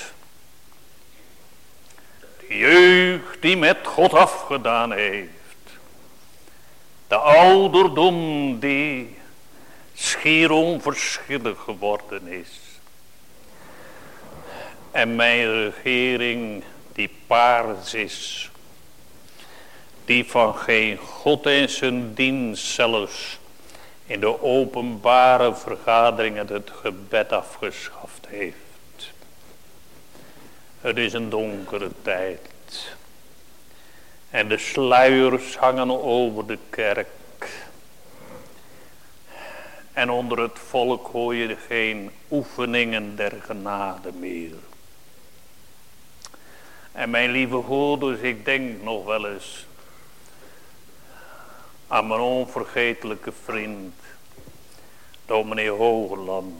De jeugd die met God afgedaan heeft. De ouderdom die schier onverschillig geworden is. En mijn regering die paars is. Die van geen God en zijn dienst zelfs in de openbare vergaderingen het gebed afgeschaft heeft. Het is een donkere tijd. En de sluiers hangen over de kerk. En onder het volk hoor je geen oefeningen der genade meer. En mijn lieve hoorders, ik denk nog wel eens aan mijn onvergetelijke vriend, dominee Hogeland.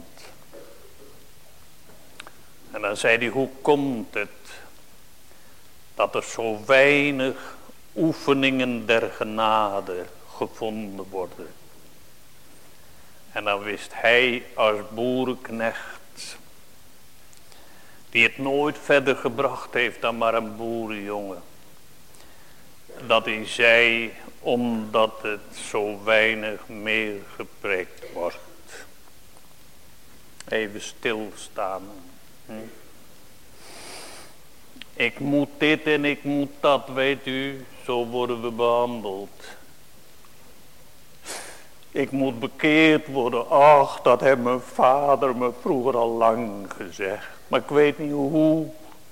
En dan zei hij, hoe komt het dat er zo weinig oefeningen der genade gevonden worden? En dan wist hij als boerenknecht, die het nooit verder gebracht heeft dan maar een boerenjongen, dat hij zei, omdat het zo weinig meer gepreekt wordt. Even stilstaan. Ik moet dit en ik moet dat, weet u, zo worden we behandeld. Ik moet bekeerd worden. Ach, dat heeft mijn vader me vroeger al lang gezegd. Maar ik weet niet hoe.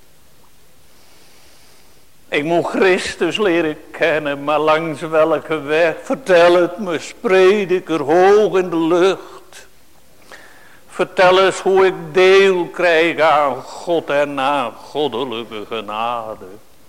Ik moet Christus leren kennen, maar langs welke weg? Vertel het me, prediker, hoog in de lucht. Vertel eens hoe ik deel krijg aan God en aan goddelijke genade.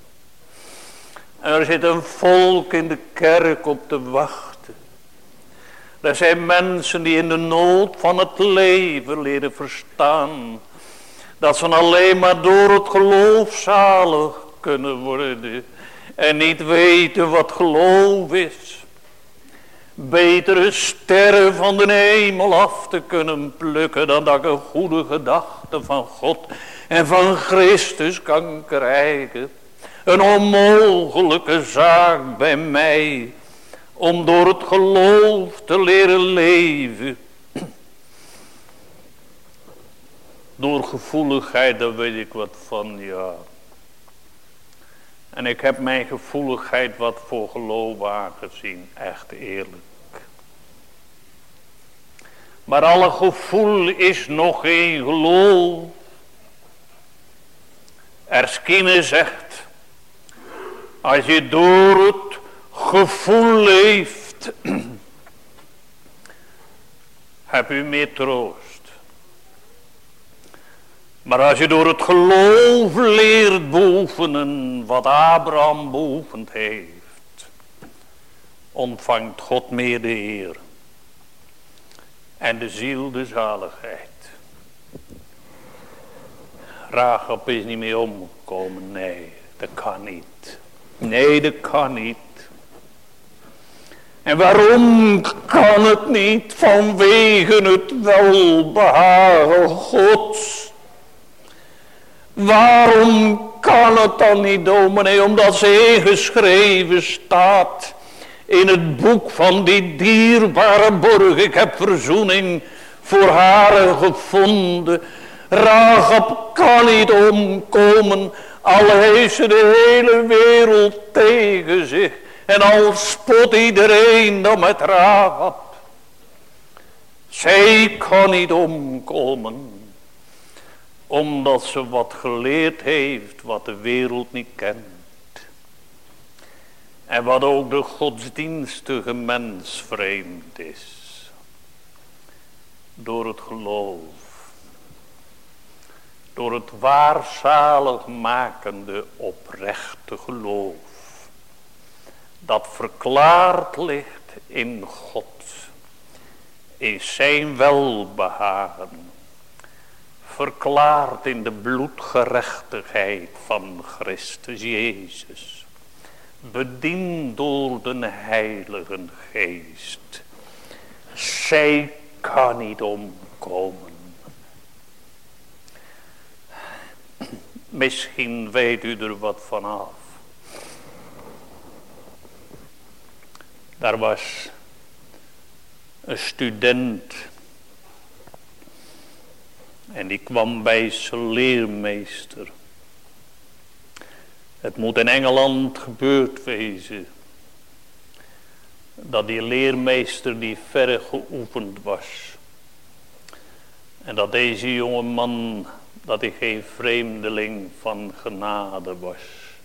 Er zit een volk in de kerk op te wachten. Er zijn mensen die in de nood van het leven leren verstaan. Dat ze alleen maar door het geloof zalig kunnen worden. En niet weten wat geloof is. Betere sterren van de hemel af te kunnen plukken. Dan dat ik een goede gedachte van God en van Christus kan krijgen. Een onmogelijke zaak bij mij. Om door het geloof te leren leven. Door gevoeligheid, daar weet ik wat van, ja. En ik heb mijn gevoeligheid wat voor geloof aangezien, echt eerlijk. Maar alle gevoel is nog geen geloof. Erskine zegt, als je door het gevoel leeft, heb u meer troost. Maar als je door het geloof leert beoefenen wat Abraham beoefend heeft, ontvangt God meer de Heer en de ziel de zaligheid. Rahab is niet meer omgekomen, nee, dat kan niet. Nee, dat kan niet. En waarom kan het niet? Vanwege het welbehagen Gods. Waarom kan het dan niet, dominee? Omdat ze ingeschreven staat in het boek van die dierbare borg. Ik heb verzoening voor haar gevonden. Rahab kan niet omkomen, al heeft ze de hele wereld tegen zich. En al spot iedereen dan met Rahab. Zij kan niet omkomen. Omdat ze wat geleerd heeft wat de wereld niet kent. En wat ook de godsdienstige mens vreemd is. Door het geloof. Door het waarzalig makende oprechte geloof. dat verklaard ligt in God, in zijn welbehagen, verklaard in de bloedgerechtigheid van Christus Jezus, bediend door de Heilige Geest. Zij kan niet omkomen. Misschien weet u er wat van af. Daar was een student en die kwam bij zijn leermeester. Het moet in Engeland gebeurd wezen dat die leermeester die verre geoefend was en dat deze jonge man, dat hij geen vreemdeling van genade was.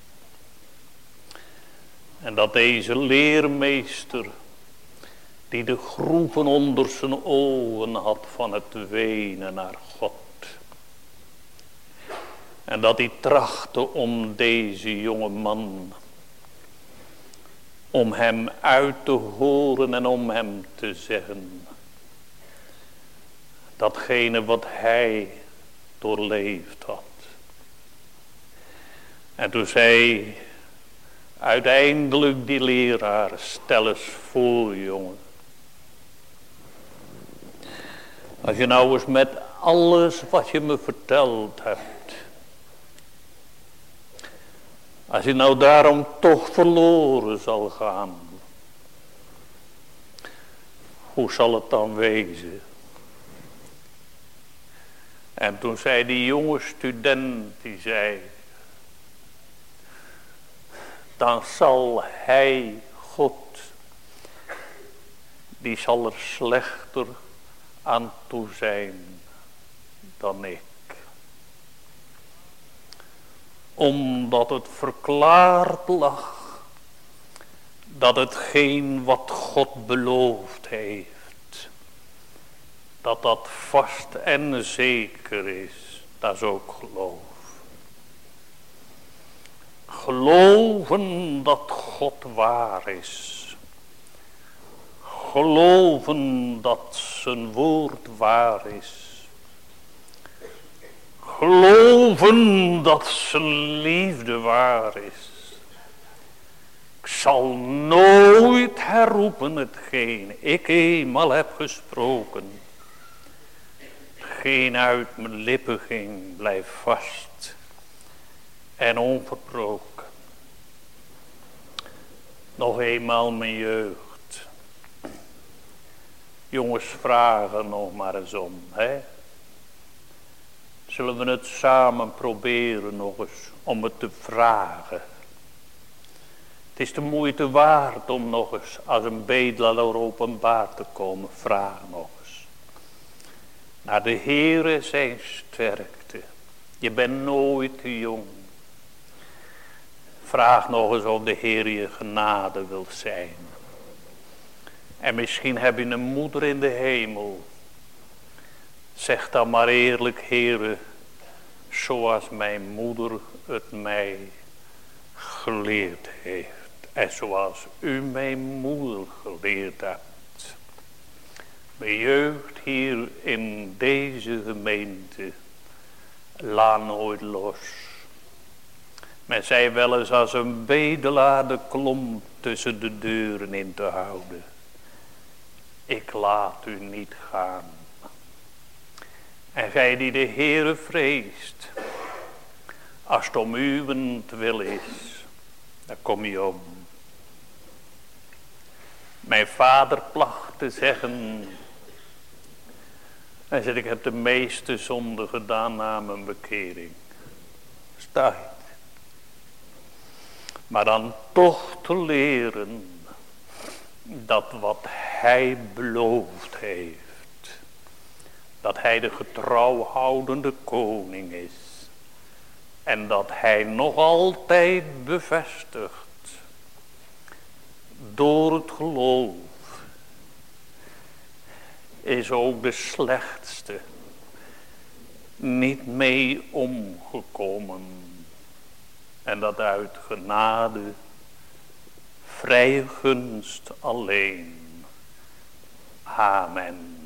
En dat deze leermeester, die de groeven onder zijn ogen had van het wenen naar God. En dat hij trachtte om deze jonge man, om hem uit te horen en om hem te zeggen, datgene wat hij doorleefd had. En toen zei uiteindelijk die leraar, stel eens voor jongen. Als je nou eens met alles wat je me verteld hebt, als je nou daarom toch verloren zal gaan, hoe zal het dan wezen? En toen zei die jonge student, die zei, dan zal hij, God, die zal er slechter aan toe zijn dan ik. Omdat het verklaard lag dat hetgeen wat God beloofd heeft, dat dat vast en zeker is. Dat is ook geloof. Geloven dat God waar is. Geloven dat zijn woord waar is. Geloven dat zijn liefde waar is. Ik zal nooit herroepen hetgeen ik eenmaal heb gesproken. Hetgeen uit mijn lippen ging, blijft vast en onverbroken. Nog eenmaal mijn jeugd. Jongens, vragen nog maar eens om, hè? Zullen we het samen proberen nog eens om het te vragen? Het is de moeite waard om nog eens als een bedelaar openbaar te komen. Vraag nog eens. Naar de Heere zijn sterkte. Je bent nooit te jong. Vraag nog eens of de Heer je genade wil zijn. En misschien heb je een moeder in de hemel. Zeg dan maar eerlijk, Heere, zoals mijn moeder het mij geleerd heeft. En zoals u mijn moeder geleerd hebt. Mijn jeugd hier in deze gemeente, laat nooit los. Men zei wel eens als een bedelaar de klomp tussen de deuren in te houden. Ik laat u niet gaan. En gij die de Heere vreest, als het om uwentwil is, dan kom je om. Mijn vader placht te zeggen, hij zei, ik heb de meeste zonden gedaan na mijn bekering. Staat. Maar dan toch te leren dat wat hij beloofd heeft, dat hij de getrouwhoudende koning is. En dat hij nog altijd bevestigt. Door het geloof. Is ook de slechtste niet mee omgekomen. En dat uit genade vrije gunst alleen. Amen.